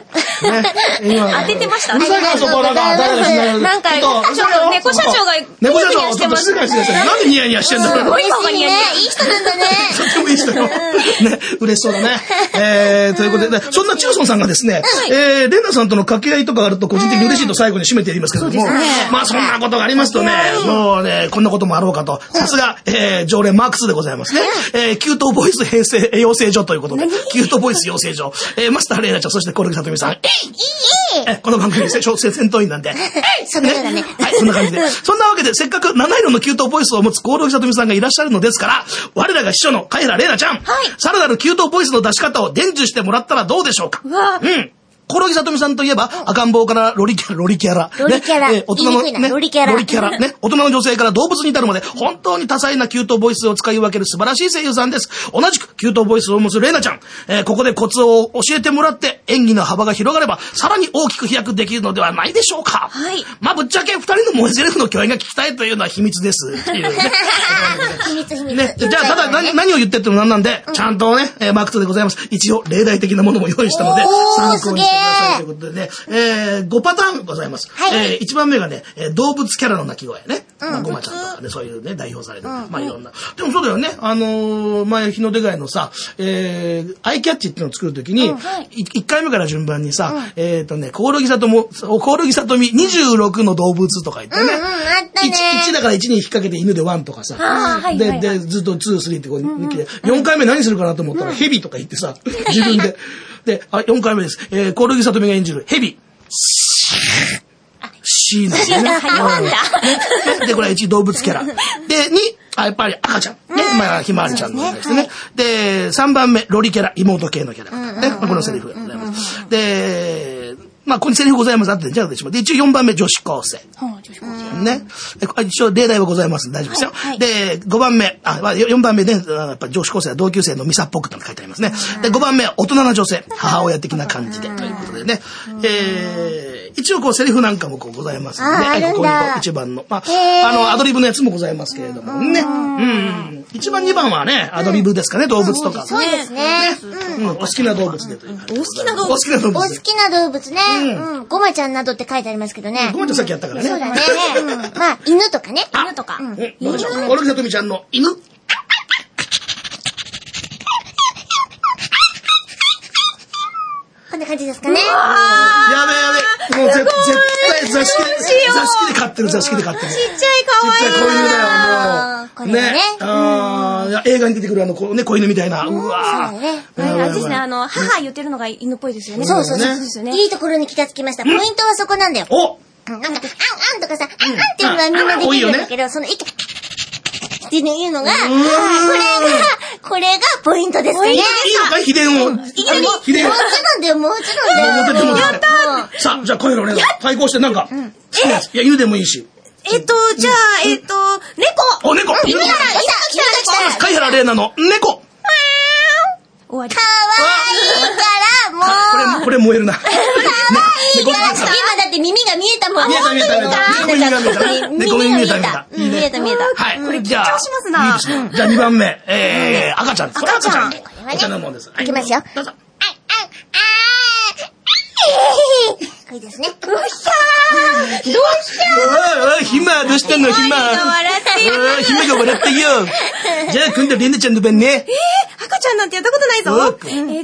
当ててましたね。 なんか、 猫社長が、 猫社長、ちょっと静かにしてください。なんでニヤニヤしてんだろう。 すごい顔がニヤニヤ。いい人なんだね。 とってもいい人よ。ね、嬉しそうだね。ということで、そんなチルソンさんがですね、レナさんとの掛け合いとかあると個人的に嬉しいと最後に締めてやりますけれども、まあそんなことがありますとね、もうね、こんなこともあろうかと、さすが、常連マークスでございますね。キュートボイス養成所ということで、キュートボイス養成所、マスターレイナちゃん、そしてコルギサトミさん、この番組戦闘員なんで、 そんなことね。 はい、そんな感じで。そんなわけで、せっかく七色のキュートボイスを持つコルギサトミさんがいらっしゃるのですから、我らが秘書の貝原レイナちゃん、さらなるキュートボイスの出し方を伝授してもらったらどうでしょうか。コロギサトミさんといえば、赤ん坊からロリキャラ。大人のね、ロリキャラ。ね、大人の女性から動物に至るまで、本当に多彩なキュートボイスを使い分ける素晴らしい声優さんです。同じくキュートボイスを持つレイナちゃん。ここでコツを教えてもらって、演技の幅が広がれば、さらに大きく飛躍できるのではないでしょうか。はい。まあ、ぶっちゃけ二人の萌えゼリフの共演が聞きたいというのは秘密です。っていうね。 秘密。 ね、じゃあ、ただ何を言ってってもなんなんで、ちゃんとね、マーク2でございます。一応、例題的なものも用意したので、参考にしてくださいということでね。5パターンございます。1番目がね、動物キャラの鳴き声ね。ゴマちゃんとかね、そういうね、代表される。まあいろんな。でもそうだよね。前、日の出会いのさ、アイキャッチっていうのを作るときに、1回目から順番にさ、コオロギサトミ26の動物とか言ってね。1だから1に引っ掛けて犬で1とかさ。で、ずっと2、3ってこう抜きで、4回目何するかなと思ったら、ヘビとか言ってさ、自分で。で、4回目です。コオロギサトミが演じるヘビ。シーなんですね。で、これは1動物キャラ。で、2、やっぱり赤ちゃん。ね。まあ、ひまわりちゃんのですね。で、3番目、ロリキャラ。妹系のキャラ。ね。このセリフがございます。で、まあ、ここにセリフございます。あってじゃあ、で、一応4番目、女子高生。ね。一応、例題はございます。大丈夫ですよ。で、5番目、4番目ね、やっぱ女子高生は同級生のミサっぽくと書いてありますね。で、5番目、大人な女性。母親的な感じで。ということでね。一応、こう、セリフなんかもこうございますので、ここに1番の、まあ、アドリブのやつもございますけれどもね。1番、2番はね、アドリブですかね、動物とか。 そうですね。 お好きな動物でという。 お好きな動物。 お好きな動物ね。ゴマちゃんなどって書いてありますけどね。 ゴマちゃんさっきやったからね。 そうだね。まあ、犬とかね。 犬とか。 コオロギサトミちゃんの犬。 こんな感じですかね。やべ。もう絶対座敷で飼ってる。ちっちゃい可愛い。 ちっちゃい子犬だよ、もう。 これね。 映画に出てくる子犬みたいな。うわぁ。あれですね、母言ってるのが犬っぽいですよね。 そう。いいところに気がつきました。ポイントはそこなんだよ。なんか、あんとかさ、あんっていうのはみんなできるんだけど、その、っていうのが、これがポイントですね。いいのかい秘伝を。 もちろんだよ。 やったー。さあ、じゃあ、こういうのね、対抗してなんか、好きなやつ。いや、犬でもいいし。 じゃあ、猫。 お、猫。 犬が来た。 貝原玲奈の猫。 かわいいから、もう。 これ燃えるな。 かわいいから、今だって耳が見えたもん。 見えた。はい。 これ緊張しますな。 じゃあ2番目。赤ちゃん。赤ちゃん。お茶のもんです。 いきますよ。 どうぞ。 いいですね。 どうしたひま、どうしたのひま。ひまが笑ってよ。じゃあ今度レナちゃんの番ね。 赤ちゃんなんてやったことないぞ。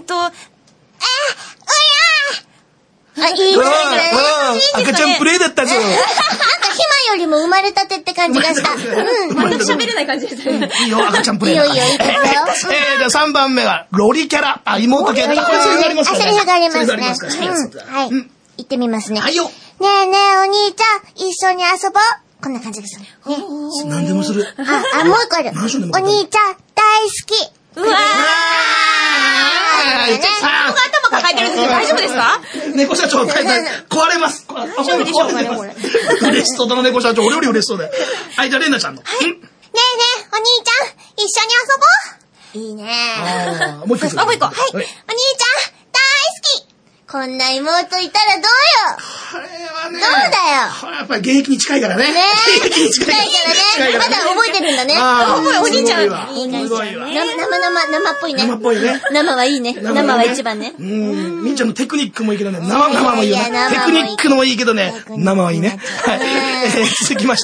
いいですね。 赤ちゃんプレイだったぞ。 なんかひまよりも生まれたてって感じがした。 全く喋れない感じですね。 いいよ、赤ちゃんプレイ。 いいよ。 じゃあ3番目は、ロリキャラ。妹キャラ。 セリフがありますね。はい。行ってみますね。 はいよ。 ねえねえ、お兄ちゃん、一緒に遊ぼう。こんな感じですね。 何でもする。 もう一個ある。お兄ちゃん、大好き。うわー。 頭抱えてるんですけど大丈夫ですか？ 猫社長、壊れます。 大丈夫でしょうかね、これ。 嬉しそうだな、猫社長。俺より嬉しそうで。はい、じゃあ、レイナちゃんの。 ねえねえ、お兄ちゃん、一緒に遊ぼう。いいね。 もう一個。 もう一個。はい。 お兄ちゃん、大好き。こんな妹いたらどうよ。 これはね。 どうだよ。 これやっぱり現役に近いからね。 ねえ。 現役に近いからね。 まだ覚えてるんだね。 お兄ちゃん。 いい感じ。生っぽいね。 生っぽいね。 生はいいね。生は一番ね。 みーちゃんのテクニックもいいけどね。生もいいよね。テクニックのもいいけどね。生はいいね。はい。続きまして、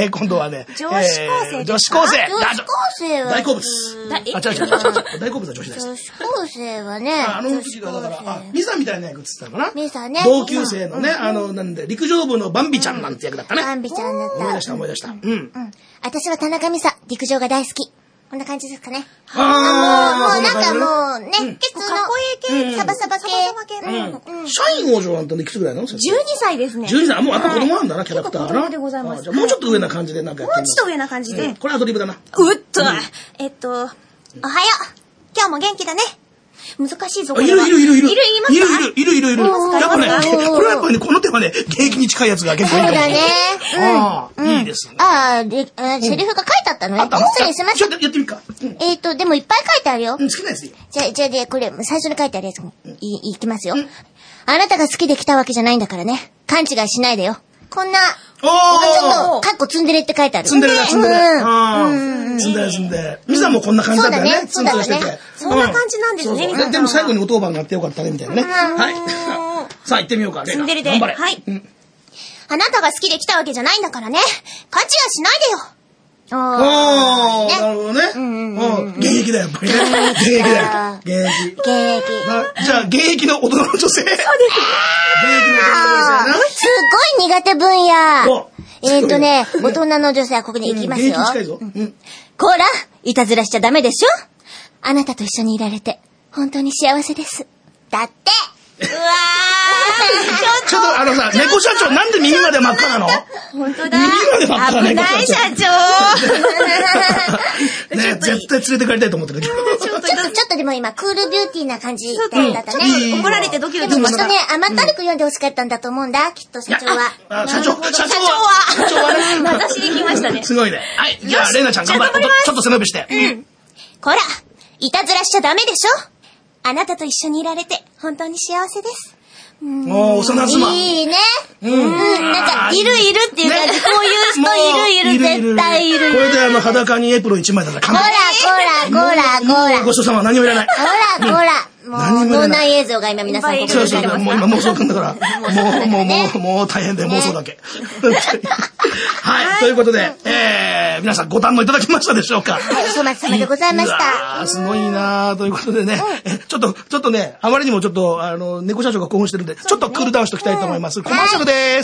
今度はね。 女子高生。 女子高生は。 大好物。違う。大好物は女子大好き。 女子高生はね。 時がだから、ミサみたいな役って言ったのかな。 ミサね。 同級生のね、なんで、陸上部のバンビちゃんなんて役だったね。 バンビちゃんだった。 思い出した。 私は田中美沙、陸上が大好き。こんな感じですかね。 もうなんかもうね、結構かっこいい系、サバサバ系。 シャイン王女なんていくつぐらいなの？ 12歳ですね。 12歳。もうやっぱ子供なんだな、キャラクターがな。 子供でございます。 じゃあもうちょっと上な感じでなんかやってみます。 もうちょっと上な感じで。 これアドリブだな。 おはよう。今日も元気だね。難しいぞ、これは。いる。 やっぱね、これはやっぱりね、この手はね、現役に近いやつが結構いい。 そうだね。 いいですね。 セリフが書いてあったのね。失礼しました。 ちょっとやってみるか。 でもいっぱい書いてあるよ。 好きなやつでいい。 じゃあ、これ、最初に書いてあるやつ、いきますよ。あなたが好きで来たわけじゃないんだからね。勘違いしないでよ。こんな、ちょっと、かっこツンデレって書いてある。 ツンデレ。ツンデレ。ミサもこんな感じだったよね。 そうだね。 そんな感じなんですね、ミサさん。 でも最後にお当番があってよかったね、みたいなね。はい。さあ、行ってみようか。 ツンデレで。 頑張れ。 はい。あなたが好きで来たわけじゃないんだからね。勘違いしないでよ。 なるほどね。現役だよ、やっぱりね。現役だよ。現役。じゃあ、現役の大人の女性。そうです。現役の大人の女性な。 すごい苦手分野。大人の女性はここに行きますよ。 現役近いぞ。 こら、いたずらしちゃダメでしょ。あなたと一緒にいられて、本当に幸せです。だって。 うわちょっとさ、猫社長なんで耳まで真っ赤なの？ 本当だ。 耳まで真っ赤な危ない社長。 ね、絶対連れて帰りたいと思ってるけど。 ちょっとでも今、クールビューティーな感じだったね。 怒られてドキドキしました。 でもきっとね、甘ったるく読んでほしかったんだと思うんだ、きっと社長は。 社長はね。私に来ましたね。 すごいね。はい。じゃあ、レイナちゃん頑張って。ちょっと背伸びして。 こら、いたずらしちゃダメでしょ。あなたと一緒にいられて、本当に幸せです。 幼妻。 いいね。なんか、いるっていう感じ。こういう人いる、絶対いる。 これで裸にエプロン1枚だからこら。 ごちそうさまは何もいらない。 こら。もう、脳内映像が今皆さんここにそう、もう今妄想くんだから。もう大変で妄想だけ。はい、ということで、皆さんご堪能いただきましたでしょうか？ はい、お粗末様でございました。 すごいなということでね、ちょっとね、あまりにもちょっと、猫社長が興奮してるんで、ちょっとクールダウンしておきたいと思います。コマーシャルです。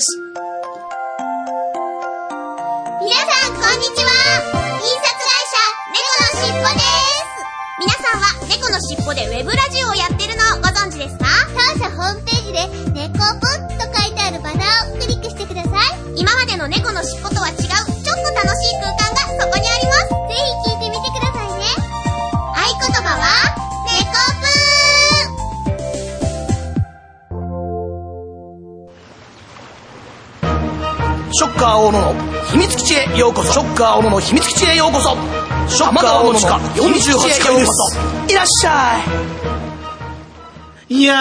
皆さん、こんにちは。印刷会社、猫のしっぽです。 皆さんは猫のしっぽでウェブラジオをやってるのをご存知ですか？ 当社ホームページで猫ぽんと書いてあるバナーをクリックしてください。 今までの猫のしっぽとは違うちょっと楽しい空間がそこにあります。 ぜひ聞いてみてくださいね。 合言葉は猫ぷー。ショッカー大野の秘密基地へようこそ。ショッカー大野の秘密基地へようこそ。ショッカー大野地下48階です。いらっしゃい。いや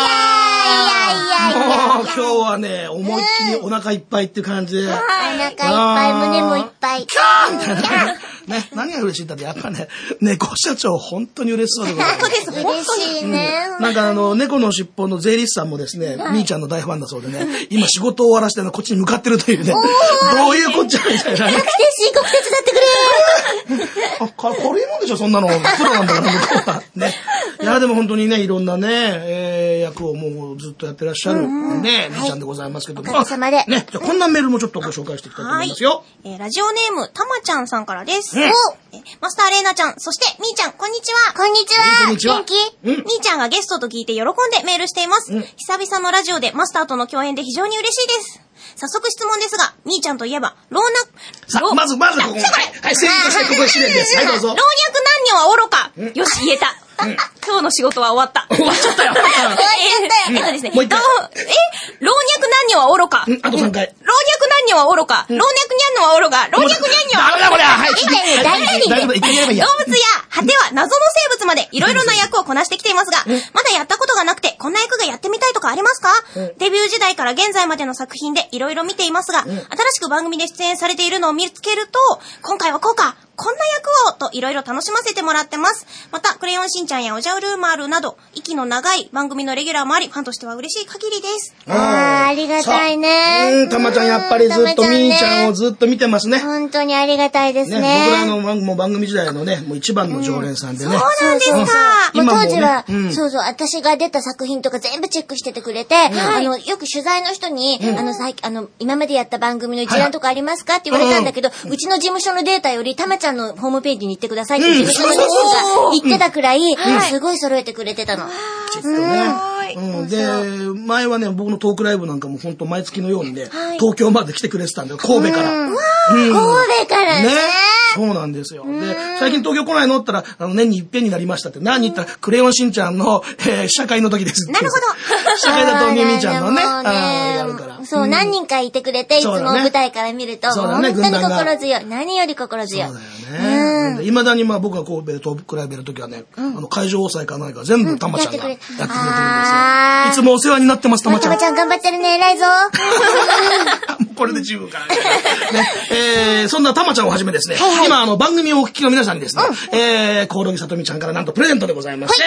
もう今日はね、思いっきりお腹いっぱいっていう感じで。お腹いっぱい、胸もいっぱい。 キャーみたいな。ね、何が嬉しいんだって、やっぱね、猫社長本当に嬉しそうでございます。 本当です、嬉しいね。 なんか猫のしっぽの税理士さんもですね、みーちゃんの大ファンだそうでね、今仕事を終わらせてこっちに向かってるというね、どういうこっちゃみたいなね。 確定申告手伝ってくれ軽いもんでしょ、そんなの。プロなんだから、向こうは。ね。いや、でも本当にね、いろんなね、役をもうずっとやってらっしゃる、ね、みーちゃんでございますけども。 おかげさまで。 ね、じゃあこんなメールもちょっとご紹介していきたいと思いますよ。 ラジオネーム、たまちゃんさんからです。マスターレイナちゃん、そしてみーちゃん、こんにちは。 こんにちは。元気？ みーちゃんがゲストと聞いて喜んでメールしています。久々のラジオでマスターとの共演で非常に嬉しいです。早速質問ですが、みーちゃんといえば、 さあ、まずここ。はい、整理としてここで試練です。はい、どうぞ。 老若男女は愚か。よし、言えた。 今日の仕事は終わった。 終わっちゃったよ。 ですね。 もう一回。 老若男女は愚か。 あと3回。 老若男女は愚か。老若にゃんのは愚か。老若にゃんには。 ダメだこれ。はい。 大丈夫。 動物や果ては謎の生物までいろいろな役をこなしてきていますが、まだやったことがなくてこんな役がやってみたいとかありますか？デビュー時代から現在までの作品でいろいろ見ていますが、新しく番組で出演されているのを見つけると、今回はこんな役をといろいろ楽しませてもらってます。また、クレヨンしんちゃんやおじゃうるーまるなど、息の長い番組のレギュラーもあり、ファンとしては嬉しい限りです。 ありがたいね。 たまちゃんやっぱりずっとみーちゃんをずっと見てますね。 本当にありがたいですね。 僕らのもう番組時代のね、もう一番の常連さんでね。 そうなんですか。 今当時は、私が出た作品とか全部チェックしててくれて、よく取材の人に、今までやった番組の一覧とかありますかって言われたんだけど、うちの事務所のデータよりたまちゃんのホームページに行ってくださいって事務所の人が言ってたくらい、すごい揃えてくれてたの。 で、前はね、僕のトークライブなんかも本当毎月のようにね、東京まで来てくれてたんだよ、神戸から。 神戸からね。 そうなんですよ。で、最近東京来ないのって言ったら、年に一遍になりましたって。何言ったら、クレヨンしんちゃんの、試写会の時ですって。 なるほど。 試写会だとみーちゃんのね、やるから。 そう、何人かいてくれて、いつも舞台から見ると、本当に心強い。何より心強い。 そうだよね。未だに僕が神戸でトークライブやる時はね、会場抑えかないから全部たまちゃんがやってくれてるんですよ。いつもお世話になってます、たまちゃん。 たまちゃん頑張ってるね、偉いぞ。 これで十分かな。そんなたまちゃんをはじめですね、今番組をお聞きの皆さんにですね、コオロギさとみちゃんからなんとプレゼントでございまして、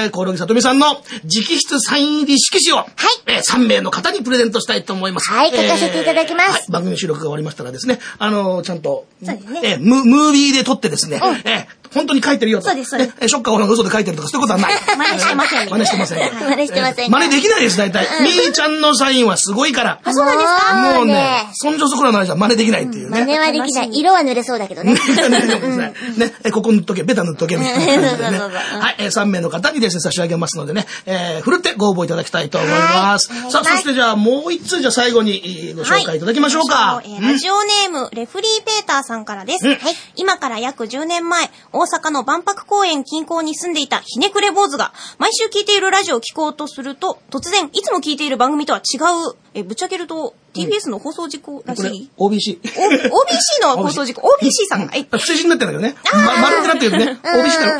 コオロギさとみさんの直筆サイン入り色紙を、3名の方にプレゼントしたいと思います。 はい、書かせていただきます。 番組収録が終わりましたらですね、ちゃんと、ムービーで撮ってですね、本当に書いてるよと。ショッカーが嘘で書いてるとかそういうことはない。 真似してません。 真似してません。 真似してません。 真似できないです、大体。みーちゃんのサインはすごいから。 そうなんですか？ もうね、そんじょそこらの話は真似できないっていうね。 真似はできない。色は塗れそうだけどね。 ね、ここ塗っとけ、ベタ塗っとけ、みたいな感じでね。はい、3名の方にですね、差し上げますのでね、ふるってご応募いただきたいと思います。さあ、そしてじゃあもう一通、じゃあ最後にご紹介いただきましょうか。 ラジオネーム、レフリーペーターさんからです。今から約10年前、大阪の万博公園近郊に住んでいたひねくれ坊主が、毎週聞いているラジオを聞こうとすると、突然、いつも聞いている番組とは違う、ぶっちゃけると、TBS の放送事故らしい。 OBC。 OBC の放送事故。OBC さんが。 不正字になってんだけどね。丸ってなってるよね。OBC だろ。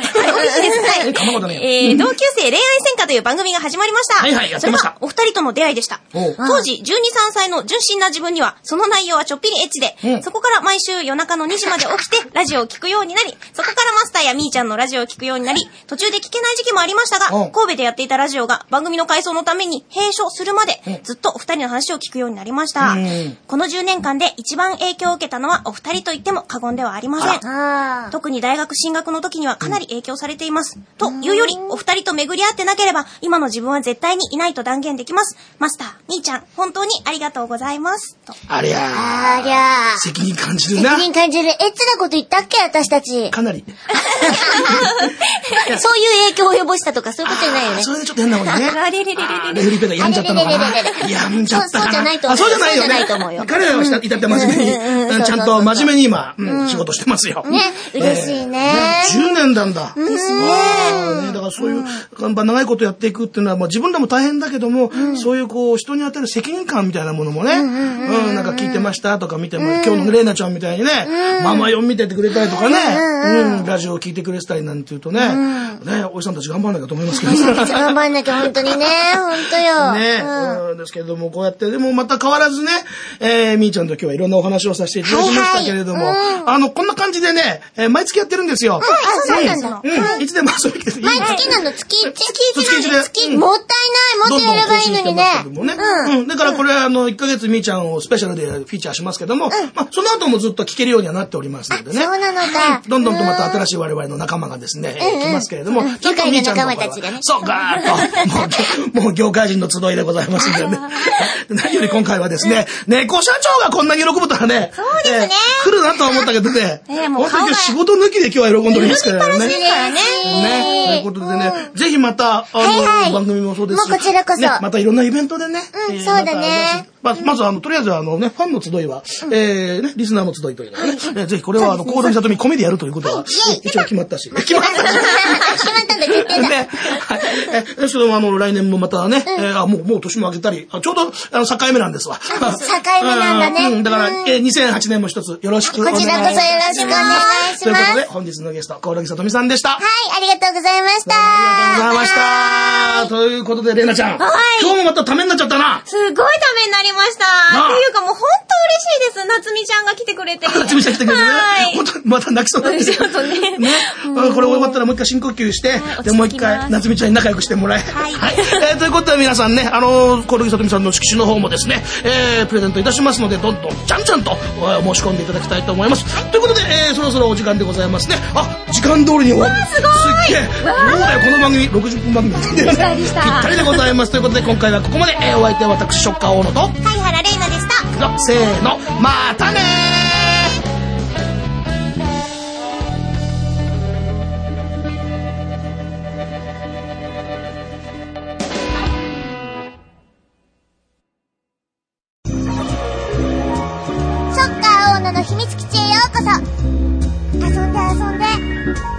OBC です。はい。同級生恋愛戦火という番組が始まりました。 はいはい、やってました。 それがお二人との出会いでした。当時、12、3歳の純真な自分には、その内容はちょっぴりエッチで、そこから毎週夜中の2時まで起きて、ラジオを聞くようになり、そこからマスターやみーちゃんのラジオを聞くようになり、途中で聞けない時期もありましたが、神戸でやっていたラジオが番組の改装のために閉所するまで、ずっとお二人の話を聞くようになりました。この10年間で一番影響を受けたのはお二人と言っても過言ではありません。特に大学進学の時にはかなり影響されています。というより、お二人と巡り合ってなければ、今の自分は絶対にいないと断言できます。マスター、みーちゃん、本当にありがとうございます。 ありゃー。責任感じるな。 責任感じる。エッチなこと言ったっけ、私たち。 かなり。 そういう影響を及ぼしたとか、そういうことじゃないよね。 それでちょっと変なことね。レフリーペーターやんじゃったのかな。やんじゃったかな。 そうじゃないと思う。 そうじゃないよね。彼らは至って真面目に、ちゃんと真面目に今、仕事してますよ。 ね、嬉しいね。 10年なんだ。 ですね。 だからそういう、長いことやっていくっていうのは、自分らも大変だけども、そういう人に与える責任感みたいなものもね、なんか聞いてましたとか見ても、今日のレイナちゃんみたいにね、ママ4見ててくれたりとかね、ラジオを聞いてくれてたりなんていうとね、おじさんたち頑張んなきゃと思いますけどね。 頑張んなきゃ本当にね、本当よ。 ね、ですけれども、こうやって、でもまた変わらずね、みーちゃんと今日はいろんなお話をさせていただきましたけれども、こんな感じでね、毎月やってるんですよ。 そうなんだ。 いつでも遊びです。 毎月なの、月1。 月もったいない、もっとやればいいのにね。 だからこれ1ヶ月みーちゃんをスペシャルでフィーチャーしますけども、その後もずっと聞けるようにはなっておりますのでね。 そうなのか。 どんどんとまた新しい我々の仲間がですね、来ますけれども、 ちょっとみーちゃんの仲間たちがね。 そう、ガーッと、もう業界人の集いでございますんでね。何より今回ははですね、猫社長がこんなに喜ぶとはね、 そうですね。 来るなとは思ったけどね、 もう本当に仕事抜きで今日は喜んでおりますからね。 ね。 ということでね、ぜひまた、番組もそうですし、 もうこちらこそ。 またいろんなイベントでね。 そうだね。 まずとりあえずファンの集いは、リスナーの集いというのはね、ぜひこれは、コードギさとみ込みでやるということは、一応決まったし。決まったんだ、決定だ。ね。ですけど、来年もまたね、もう年も明けたり、ちょうど、境目なんですわ。 境目なんだね。 だから、2008年も一つよろしくお願いします。 こちらこそよろしくお願いします。 ということで、本日のゲスト、コードギさとみさんでした。 はい、ありがとうございました。 ありがとうございました。ということで、レイナちゃん。今日もまたためになっちゃったな。 すごいためになりました。っていうかもう本当嬉しいです。夏美ちゃんが来てくれて。 夏美ちゃん来てくれてね。本当また泣きそうになってる。 ちょっとね。 これ終わったらもう一回深呼吸して、で、もう一回夏美ちゃんに仲良くしてもらえ。はい。ということで皆さんね、コードギさとみさんの色紙の方もですね、プレゼントいたしますので、どんどんちゃんちゃんと申し込んでいただきたいと思います。ということで、そろそろお時間でございますね。時間通りに終わる。 すごい。 すっげえ。そうだよ、この番組60分番組ぴったりでございます。ということで、今回はここまで。お相手は私、ショッカー大野と、 貝原玲奈でした。 せーの、またねショッカー大野の秘密基地へようこそ。遊んで遊んで。